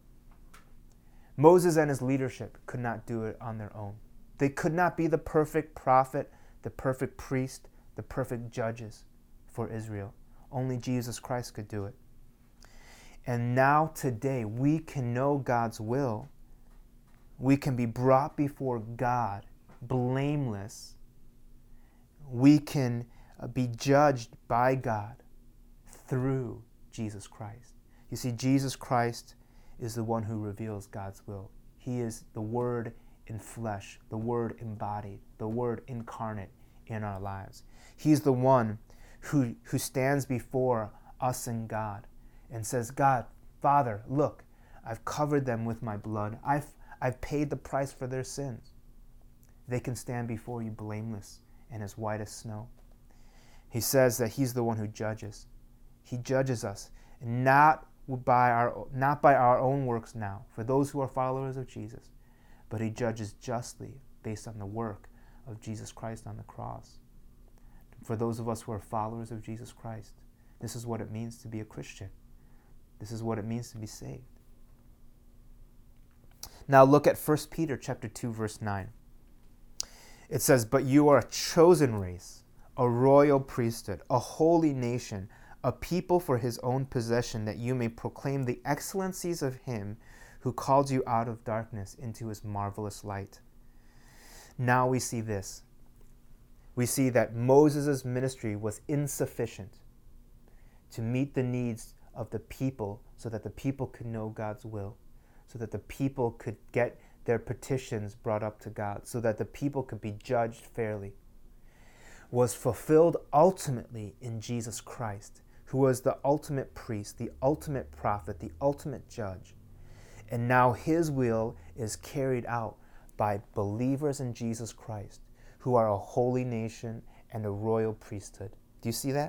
Moses and his leadership could not do it on their own. They could not be the perfect prophet, the perfect priest, the perfect judges for Israel. Only Jesus Christ could do it. And now today we can know God's will. We can be brought before God blameless. We can be judged by God through Jesus Christ. You see, Jesus Christ is the one who reveals God's will. He is the Word in flesh, the Word embodied, the Word incarnate in our lives. He's the one who, who stands before us and God and says, God, Father, look, I've covered them with my blood. I've, I've paid the price for their sins. They can stand before you blameless and as white as snow. He says that he's the one who judges. He judges us, not by our not by our own works now, for those who are followers of Jesus, but he judges justly based on the work of Jesus Christ on the cross. For those of us who are followers of Jesus Christ, this is what it means to be a Christian. This is what it means to be saved. Now look at First Peter chapter two, verse nine. It says, "But you are a chosen race, a royal priesthood, a holy nation, a people for his own possession, that you may proclaim the excellencies of him who called you out of darkness into his marvelous light." Now we see this. We see that Moses' ministry was insufficient to meet the needs of the people so that the people could know God's will, so that the people could get their petitions brought up to God, so that the people could be judged fairly, was fulfilled ultimately in Jesus Christ, who was the ultimate priest, the ultimate prophet, the ultimate judge. And now his will is carried out by believers in Jesus Christ, who are a holy nation and a royal priesthood. Do you see that?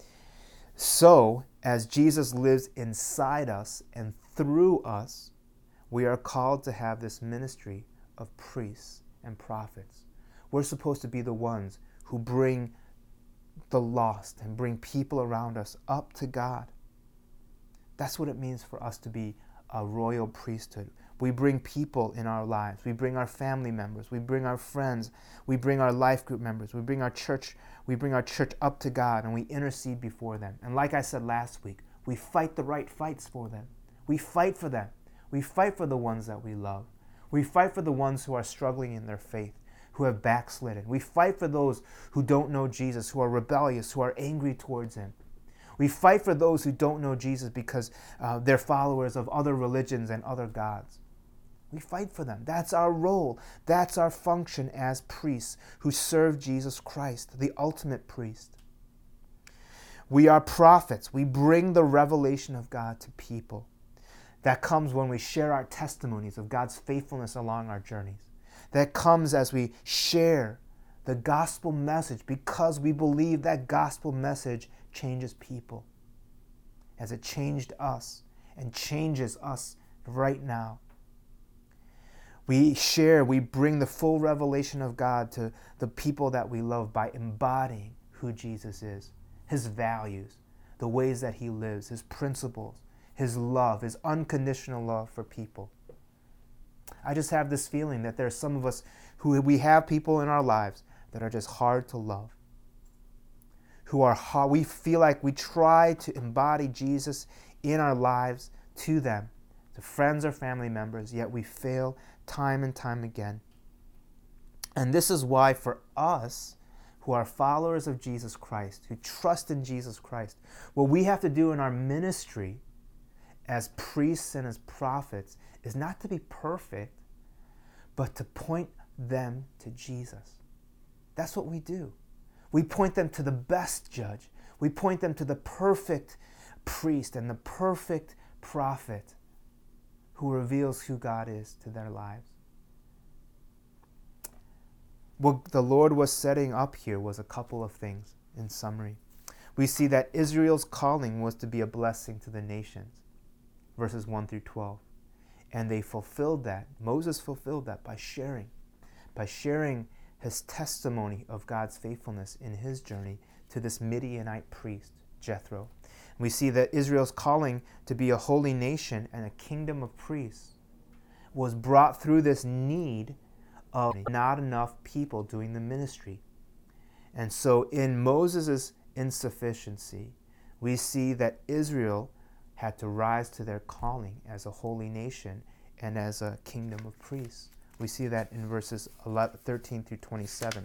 So, as Jesus lives inside us and through us, we are called to have this ministry of priests and prophets. We're supposed to be the ones who bring the lost and bring people around us up to God. That's what it means for us to be a royal priesthood. We bring people in our lives. We bring our family members. We bring our friends. We bring our life group members. We bring our church. We bring our church up to God, and we intercede before them. And like I said last week, we fight the right fights for them. We fight for them. We fight for the ones that we love. We fight for the ones who are struggling in their faith, who have backslidden. We fight for those who don't know Jesus, who are rebellious, who are angry towards him. We fight for those who don't know Jesus because uh, they're followers of other religions and other gods. We fight for them. That's our role. That's our function as priests who serve Jesus Christ, the ultimate priest. We are prophets. We bring the revelation of God to people. That comes when we share our testimonies of God's faithfulness along our journeys. That comes as we share the gospel message because we believe that gospel message changes people, as it changed us and changes us right now. We share, we bring the full revelation of God to the people that we love by embodying who Jesus is, his values, the ways that he lives, his principles, his love, his unconditional love for people. I just have this feeling that there are some of us who we have people in our lives that are just hard to love. Who are hard, we feel like we try to embody Jesus in our lives to them, to friends or family members, yet we fail time and time again. And this is why for us, who are followers of Jesus Christ, who trust in Jesus Christ, what we have to do in our ministry as priests and as prophets is not to be perfect, but to point them to Jesus. That's what we do. We point them to the best judge. We point them to the perfect priest and the perfect prophet who reveals who God is to their lives. What the Lord was setting up here was a couple of things in summary. We see that Israel's calling was to be a blessing to the nations, verses one through twelve. And they fulfilled that. Moses fulfilled that by sharing, by sharing his testimony of God's faithfulness in his journey to this Midianite priest, Jethro. We see that Israel's calling to be a holy nation and a kingdom of priests was brought through this need of not enough people doing the ministry. And so in Moses' insufficiency, we see that Israel had to rise to their calling as a holy nation and as a kingdom of priests. We see that in verses thirteen through twenty-seven.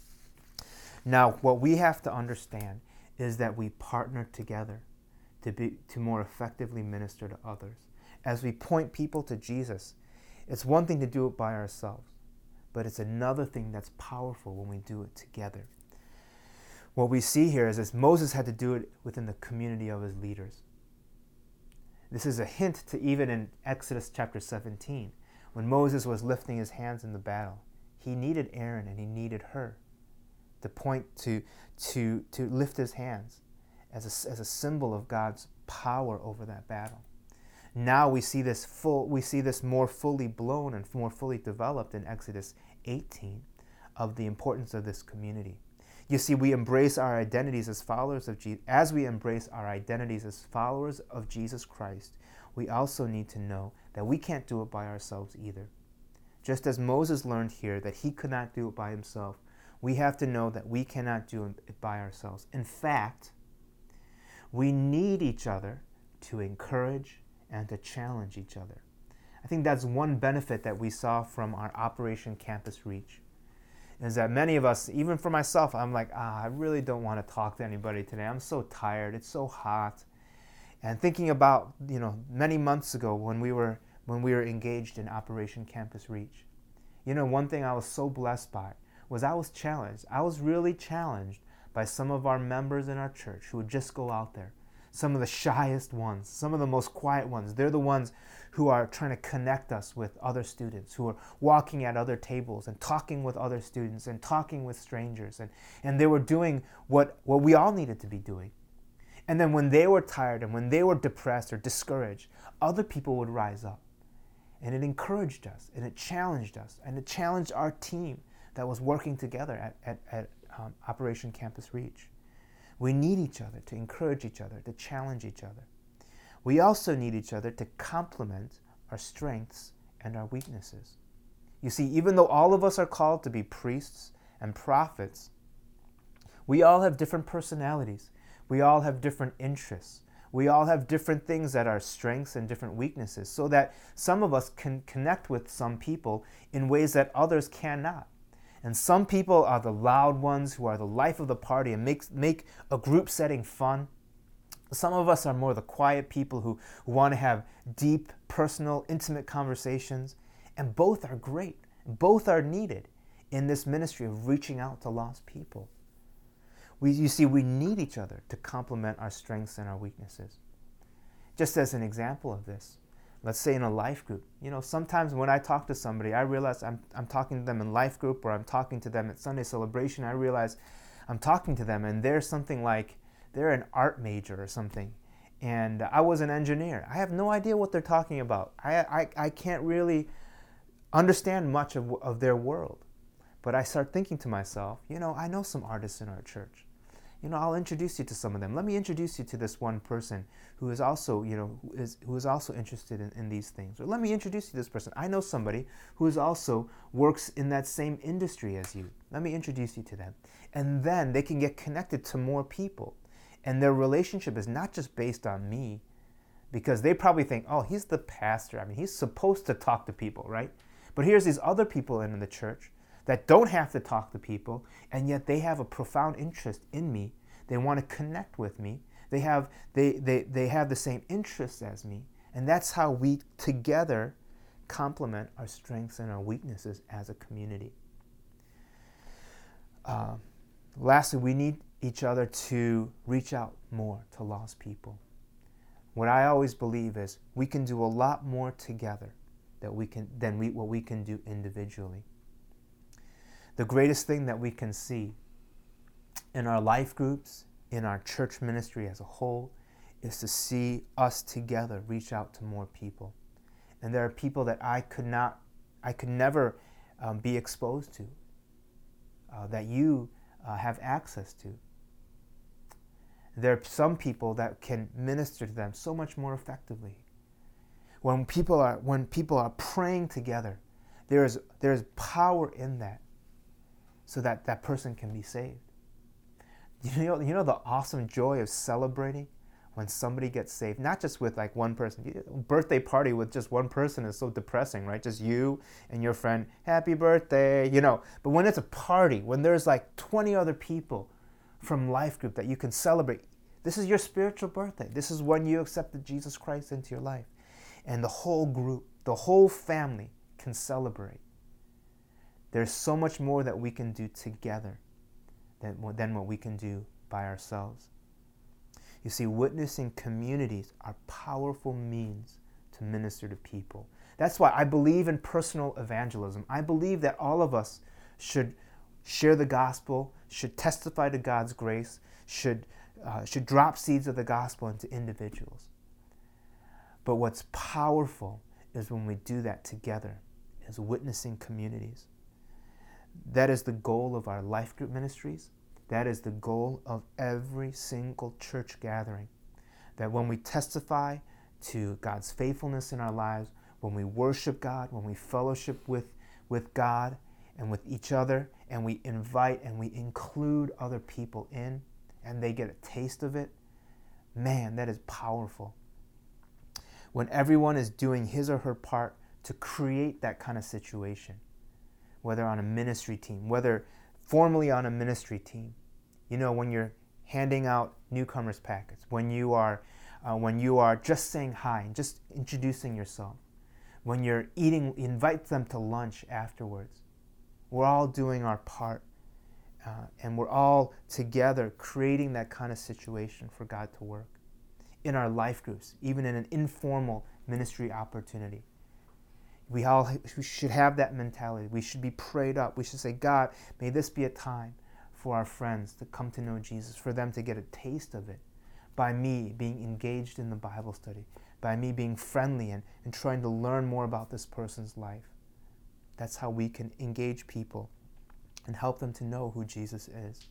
Now, what we have to understand is that we partner together to be to more effectively minister to others. As we point people to Jesus, it's one thing to do it by ourselves, but it's another thing that's powerful when we do it together. What we see here is that Moses had to do it within the community of his leaders. This is a hint to even in Exodus chapter seventeen, when Moses was lifting his hands in the battle. He needed Aaron and he needed Hur to point to, to, to lift his hands as a, as a symbol of God's power over that battle. Now we see this full, we see this more fully blown and more fully developed in Exodus eighteen of the importance of this community. You see, we embrace our identities as followers of Jesus. As we embrace our identities as followers of Jesus Christ, we also need to know that we can't do it by ourselves either. Just as Moses learned here that he could not do it by himself, we have to know that we cannot do it by ourselves. In fact, we need each other to encourage and to challenge each other. I think that's one benefit that we saw from our Operation Campus Reach, is that many of us, even for myself, I'm like, ah, I really don't want to talk to anybody today. I'm so tired. It's so hot. And thinking about, you know, many months ago when we were when we were engaged in Operation Campus Reach, you know, one thing I was so blessed by was I was challenged. I was really challenged by some of our members in our church who would just go out there. some of the shyest ones, some of the most quiet ones. They're the ones who are trying to connect us with other students, who are walking at other tables and talking with other students and talking with strangers. And, and they were doing what, what we all needed to be doing. And then when they were tired and when they were depressed or discouraged, other people would rise up. And it encouraged us, and it challenged us, and it challenged our team that was working together at, at, at um, Operation Campus Reach. We need each other to encourage each other, to challenge each other. We also need each other to complement our strengths and our weaknesses. You see, even though all of us are called to be priests and prophets, we all have different personalities. We all have different interests. We all have different things that are strengths and different weaknesses, so that some of us can connect with some people in ways that others cannot. And some people are the loud ones who are the life of the party and make, make a group setting fun. Some of us are more the quiet people who, who want to have deep, personal, intimate conversations. And both are great. Both are needed in this ministry of reaching out to lost people. We, you see, we need each other to complement our strengths and our weaknesses. Just as an example of this, let's say in a life group. You know, sometimes when I talk to somebody, I realize I'm, I'm talking to them in life group, or I'm talking to them at Sunday celebration. I realize I'm talking to them and they're something like, they're an art major or something. And I was an engineer. I have no idea what they're talking about. I, I, I can't really understand much of, of their world. But I start thinking to myself, you know, I know some artists in our church. You know, I'll introduce you to some of them. Let me introduce you to this one person who is also, you know, who is, who is also interested in, in these things. Or let me introduce you to this person. I know somebody who is also works in that same industry as you. Let me introduce you to them. And then they can get connected to more people. And their relationship is not just based on me, because they probably think, oh, he's the pastor. I mean, he's supposed to talk to people, right? But here's these other people in the church that don't have to talk to people, and yet they have a profound interest in me. They want to connect with me. They have, they, they, they have the same interests as me. And that's how we together complement our strengths and our weaknesses as a community. Uh, lastly, we need each other to reach out more to lost people. What I always believe is we can do a lot more together that we can, than we, what we can do individually. The greatest thing that we can see in our life groups, in our church ministry as a whole, is to see us together reach out to more people. And there are people that I could not, I could never um, be exposed to, uh, that you uh, have access to. There are some people that can minister to them so much more effectively. When people are, when people are praying together, there is, there is power in that, so that that person can be saved. You know, you know the awesome joy of celebrating when somebody gets saved, not just with like one person. Birthday party with just one person is so depressing, right? Just you and your friend, happy birthday, you know. But when it's a party, when there's like twenty other people from life group that you can celebrate, this is your spiritual birthday. This is when you accepted Jesus Christ into your life. And the whole group, the whole family can celebrate. There's so much more that we can do together than, than what we can do by ourselves. You see, witnessing communities are powerful means to minister to people. That's why I believe in personal evangelism. I believe that all of us should share the gospel, should testify to God's grace, should, uh, should drop seeds of the gospel into individuals. But what's powerful is when we do that together, is witnessing communities. That is the goal of our life group ministries. That is the goal of every single church gathering. That when we testify to God's faithfulness in our lives, when we worship God, when we fellowship with, with God and with each other, and we invite and we include other people in, and they get a taste of it, man, that is powerful. When everyone is doing his or her part to create that kind of situation, whether on a ministry team, whether formally on a ministry team, you know, when you're handing out newcomers packets, when you are, uh, when you are just saying hi and just introducing yourself, when you're eating, invite them to lunch afterwards. We're all doing our part, uh, and we're all together creating that kind of situation for God to work. in our life groups, even in an informal ministry opportunity. We all we should have that mentality. We should be prayed up. We should say, God, may this be a time for our friends to come to know Jesus, for them to get a taste of it by me being engaged in the Bible study, by me being friendly and, and trying to learn more about this person's life. That's how we can engage people and help them to know who Jesus is.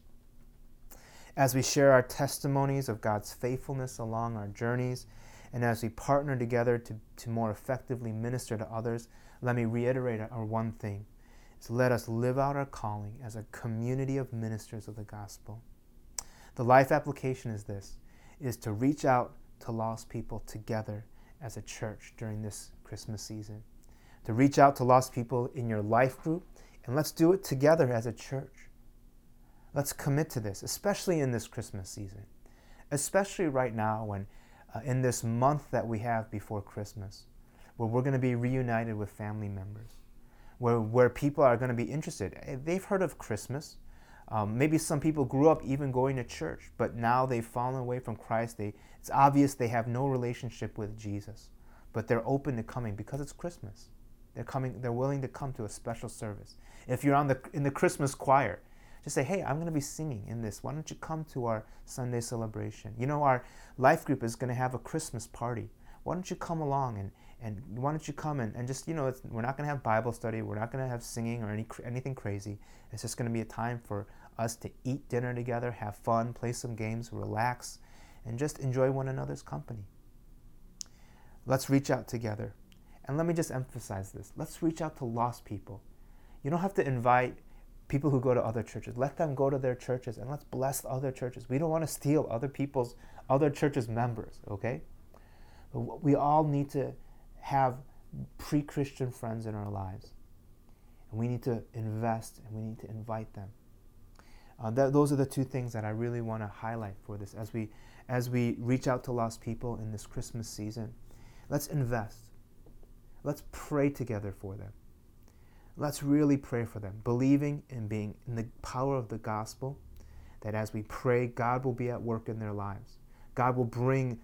As we share our testimonies of God's faithfulness along our journeys, and as we partner together to, to more effectively minister to others, let me reiterate our one thing. Is let us live out our calling as a community of ministers of the gospel. The life application is this, is to reach out to lost people together as a church during this Christmas season. To reach out to lost people in your life group, and let's do it together as a church. Let's commit to this, especially in this Christmas season, especially right now when uh, in this month that we have before Christmas, where we're going to be reunited with family members, where, where people are going to be interested. They've heard of Christmas. Um, maybe some people grew up even going to church, but now they've fallen away from Christ. They, it's obvious they have no relationship with Jesus, but they're open to coming because it's Christmas. They're coming. They're willing to come to a special service. If you're on the in the Christmas choir, just say, hey, I'm going to be singing in this. Why don't you come to our Sunday celebration? You know, our life group is going to have a Christmas party. Why don't you come along and, and why don't you come and, and just, you know, it's, we're not going to have Bible study. We're not going to have singing or any anything crazy. It's just going to be a time for us to eat dinner together, have fun, play some games, relax, and just enjoy one another's company. Let's reach out together. And let me just emphasize this. Let's reach out to lost people. You don't have to invite people who go to other churches. Let them go to their churches and let's bless other churches. We don't want to steal other people's, other churches' members, okay? But we all need to have pre-Christian friends in our lives. And we need to invest and we need to invite them. Uh, that, those are the two things that I really want to highlight for this. As we, as we reach out to lost people in this Christmas season, let's invest. Let's pray together for them. Let's really pray for them, believing in being in the power of the gospel, that as we pray, God will be at work in their lives. God will bring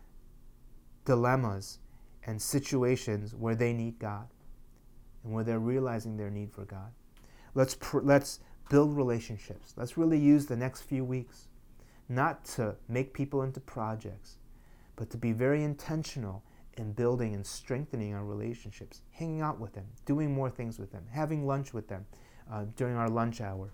dilemmas and situations where they need God and where they're realizing their need for God. Let's pr- let's build relationships. Let's really use the next few weeks not to make people into projects, but to be very intentional in building and strengthening our relationships, hanging out with them, doing more things with them, having lunch with them uh, during our lunch hour.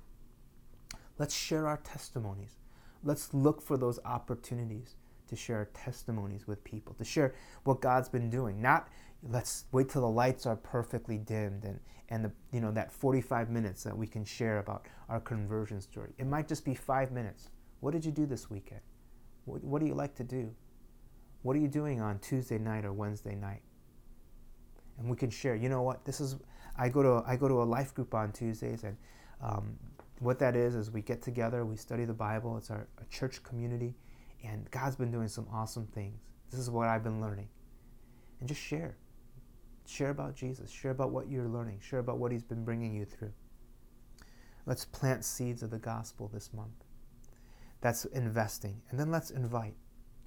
Let's share our testimonies. Let's look for those opportunities to share our testimonies with people, to share what God's been doing. Not let's wait till the lights are perfectly dimmed and, and the, you know, that forty-five minutes that we can share about our conversion story. It might just be five minutes. What did you do this weekend? What, what do you like to do? What are you doing on Tuesday night or Wednesday night? And we can share. You know what? This is. I go to I go to a life group on Tuesdays, and um, what that is is we get together, we study the Bible. It's our a church community, and God's been doing some awesome things. This is what I've been learning, and just share. Share about Jesus. Share about what you're learning. Share about what He's been bringing you through. Let's plant seeds of the gospel this month. That's investing, and then let's invite.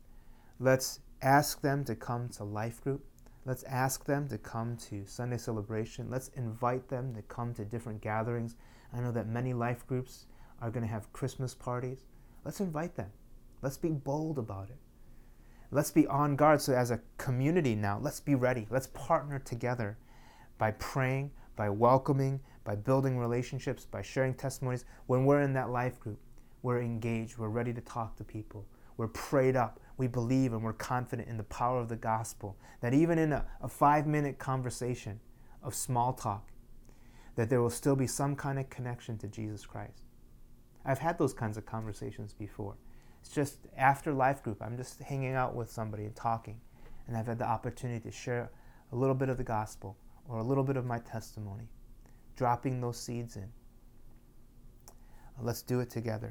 Let's ask them to come to life group. Let's ask them to come to Sunday celebration. Let's invite them to come to different gatherings. I know that many life groups are going to have Christmas parties. Let's invite them. Let's be bold about it. Let's be on guard. So as a community now, let's be ready. Let's partner together by praying, by welcoming, by building relationships, by sharing testimonies. When we're in that life group, we're engaged. We're ready to talk to people. We're prayed up. We believe and we're confident in the power of the gospel, that even in a, a five-minute conversation of small talk, that there will still be some kind of connection to Jesus Christ. I've had those kinds of conversations before. It's just after life group, I'm just hanging out with somebody and talking, and I've had the opportunity to share a little bit of the gospel or a little bit of my testimony, dropping those seeds in. Let's do it together.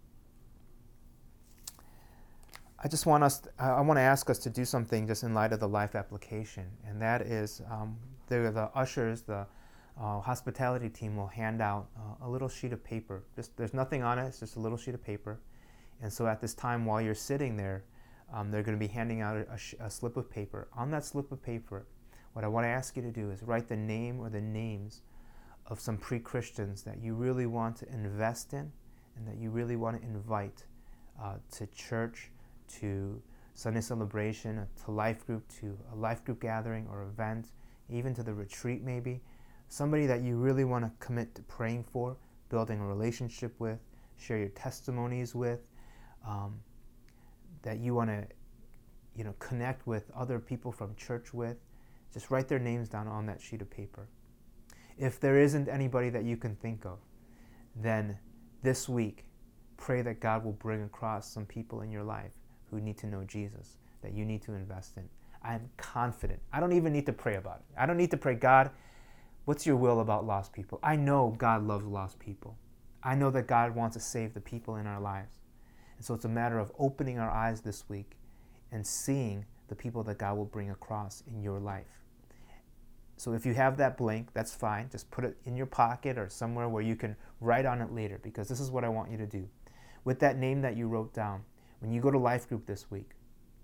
I just want us, I want to ask us to do something just in light of the life application, and that is um, the, the ushers, the uh, hospitality team will hand out uh, a little sheet of paper. Just there's nothing on it, it's just a little sheet of paper. And so at this time while you're sitting there, Um, they're going to be handing out a, a, sh- a slip of paper. On that slip of paper, what I want to ask you to do is write the name or the names of some pre-Christians that you really want to invest in and that you really want to invite uh, to church, to Sunday celebration, to life group, to a life group gathering or event, even to the retreat maybe. Somebody that you really want to commit to praying for, building a relationship with, share your testimonies with, um, that you want to, you know, connect with other people from church with. Just write their names down on that sheet of paper. If there isn't anybody that you can think of, then this week, pray that God will bring across some people in your life who need to know Jesus, that you need to invest in. I am confident. I don't even need to pray about it. I don't need to pray, God, what's your will about lost people? I know God loves lost people. I know that God wants to save the people in our lives. And so it's a matter of opening our eyes this week and seeing the people that God will bring across in your life. So if you have that blank, that's fine. Just put it in your pocket or somewhere where you can write on it later, because this is what I want you to do. With that name that you wrote down, when you go to life group this week,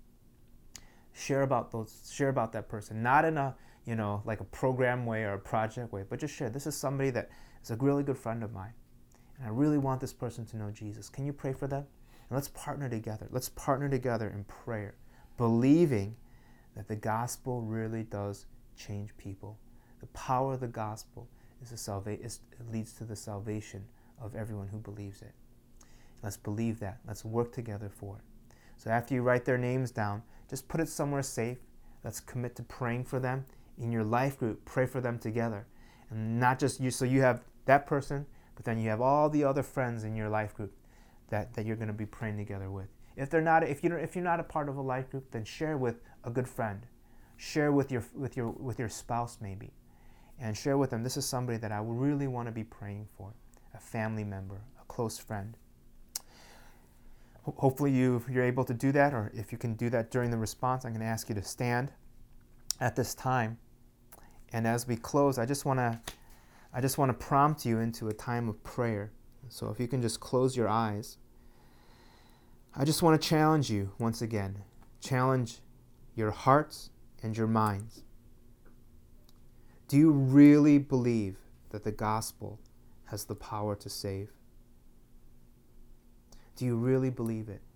share about those, share about that person, not in a, you know, like a program way or a project way, but just share. This is somebody that is a really good friend of mine, and I really want this person to know Jesus. Can you pray for them? And let's partner together. Let's partner together in prayer, believing that the gospel really does change people. The power of the gospel is, a salva- is it leads to the salvation of everyone who believes it. Let's believe that. Let's work together for it. So after you write their names down, just put it somewhere safe. Let's commit to praying for them. In your life group, pray for them together. And not just you, so you have that person, but then you have all the other friends in your life group that, that you're going to be praying together with. If they're not, if you if you're not a part of a life group, then share with a good friend. Share with your with your with your spouse maybe, and share with them, this is somebody that I really want to be praying for, a family member, a close friend. Ho- hopefully you you're able to do that, or if you can do that during the response, I'm going to ask you to stand at this time. And as we close, I just want to I just want to prompt you into a time of prayer. So if you can just close your eyes. I just want to challenge you once again. Challenge your hearts and your minds. Do you really believe that the gospel has the power to save? Do you really believe it?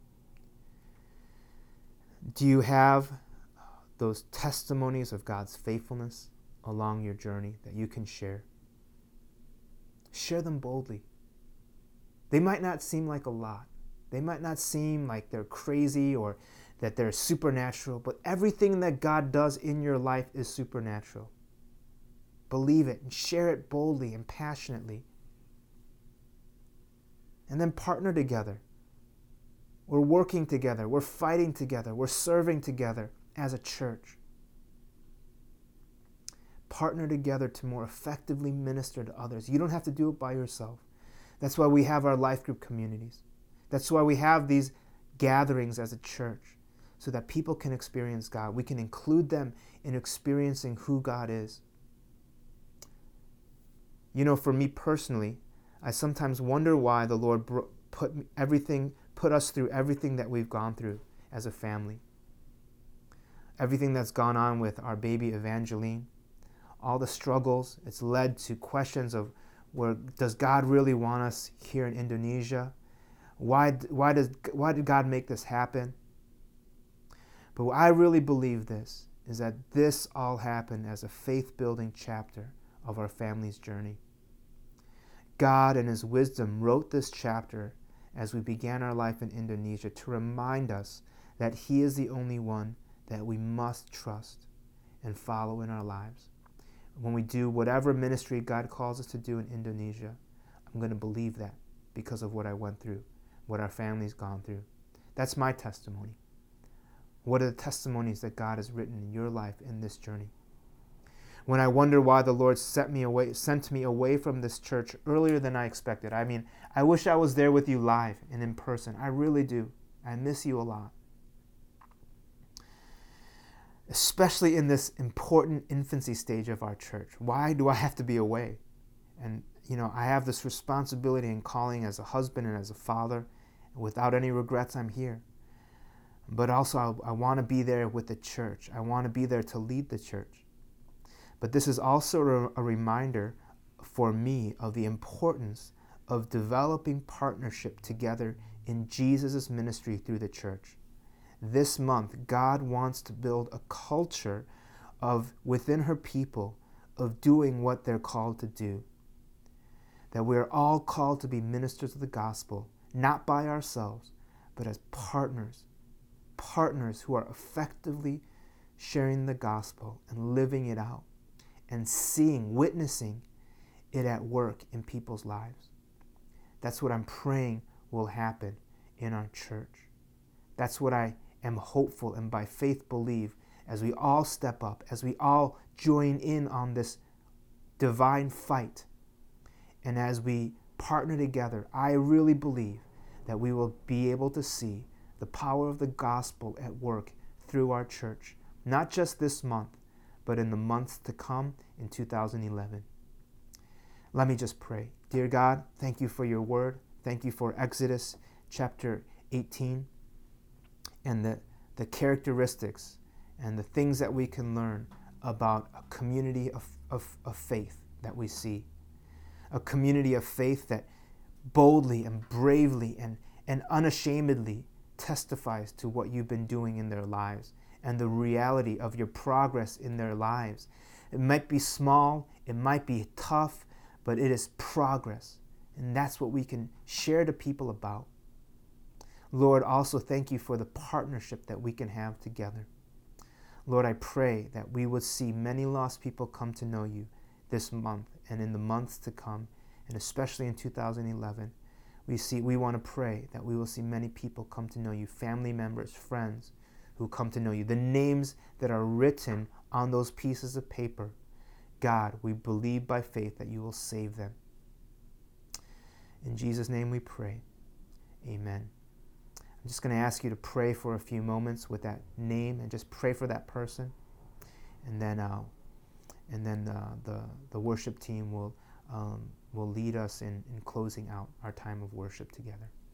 Do you have those testimonies of God's faithfulness along your journey that you can share? Share them boldly. They might not seem like a lot. They might not seem like they're crazy or that they're supernatural, but everything that God does in your life is supernatural. Believe it and share it boldly and passionately. And then partner together. We're working together. We're fighting together. We're serving together as a church. Partner together to more effectively minister to others. You don't have to do it by yourself. That's why we have our life group communities. That's why we have these gatherings as a church, so that people can experience God. We can include them in experiencing who God is. You know, for me personally, I sometimes wonder why the Lord bro- put everything, put us through everything that we've gone through as a family. Everything that's gone on with our baby Evangeline, all the struggles. It's led to questions of, where does God really want us here in Indonesia? Why, why, does, why did God make this happen? But what I really believe this is that this all happened as a faith-building chapter of our family's journey. God in His wisdom wrote this chapter as we began our life in Indonesia to remind us that He is the only one that we must trust and follow in our lives. When we do whatever ministry God calls us to do in Indonesia, I'm going to believe that because of what I went through, what our family's gone through. That's my testimony. What are the testimonies that God has written in your life in this journey? When I wonder why the Lord sent me away, sent me away from this church earlier than I expected. I mean, I wish I was there with you live and in person. I really do. I miss you a lot. Especially in this important infancy stage of our church. Why do I have to be away? And, you know, I have this responsibility and calling as a husband and as a father. Without any regrets, I'm here. but also I, I want to be there with the church. I want to be there to lead the church. But this is also a, a reminder for me of the importance of developing partnership together in Jesus' ministry through the church. This month, God wants to build a culture of within her people of doing what they're called to do. That we are all called to be ministers of the gospel, not by ourselves, but as partners, partners who are effectively sharing the gospel and living it out and seeing, witnessing it at work in people's lives. That's what I'm praying will happen in our church. That's what I am hopeful and by faith believe as we all step up, as we all join in on this divine fight, and as we partner together, I really believe that we will be able to see the power of the gospel at work through our church, not just this month, but in the months to come in two thousand eleven. Let me just pray. Dear God, thank you for your word. Thank you for Exodus chapter eighteen and the, the characteristics and the things that we can learn about a community of, of, of faith that we see. A community of faith that boldly and bravely and, and unashamedly testifies to what you've been doing in their lives and the reality of your progress in their lives. It might be small, it might be tough, but it is progress. And that's what we can share to people about. Lord, also thank you for the partnership that we can have together. Lord, I pray that we would see many lost people come to know you this month and in the months to come, and especially in two thousand eleven. We see, we want to pray that we will see many people come to know you, family members, friends who come to know you. The names that are written on those pieces of paper, God, we believe by faith that you will save them. In Jesus' name we pray. Amen. I'm just going to ask you to pray for a few moments with that name and just pray for that person. And then uh, and then uh, the, the worship team will, um, will lead us in, in closing out our time of worship together.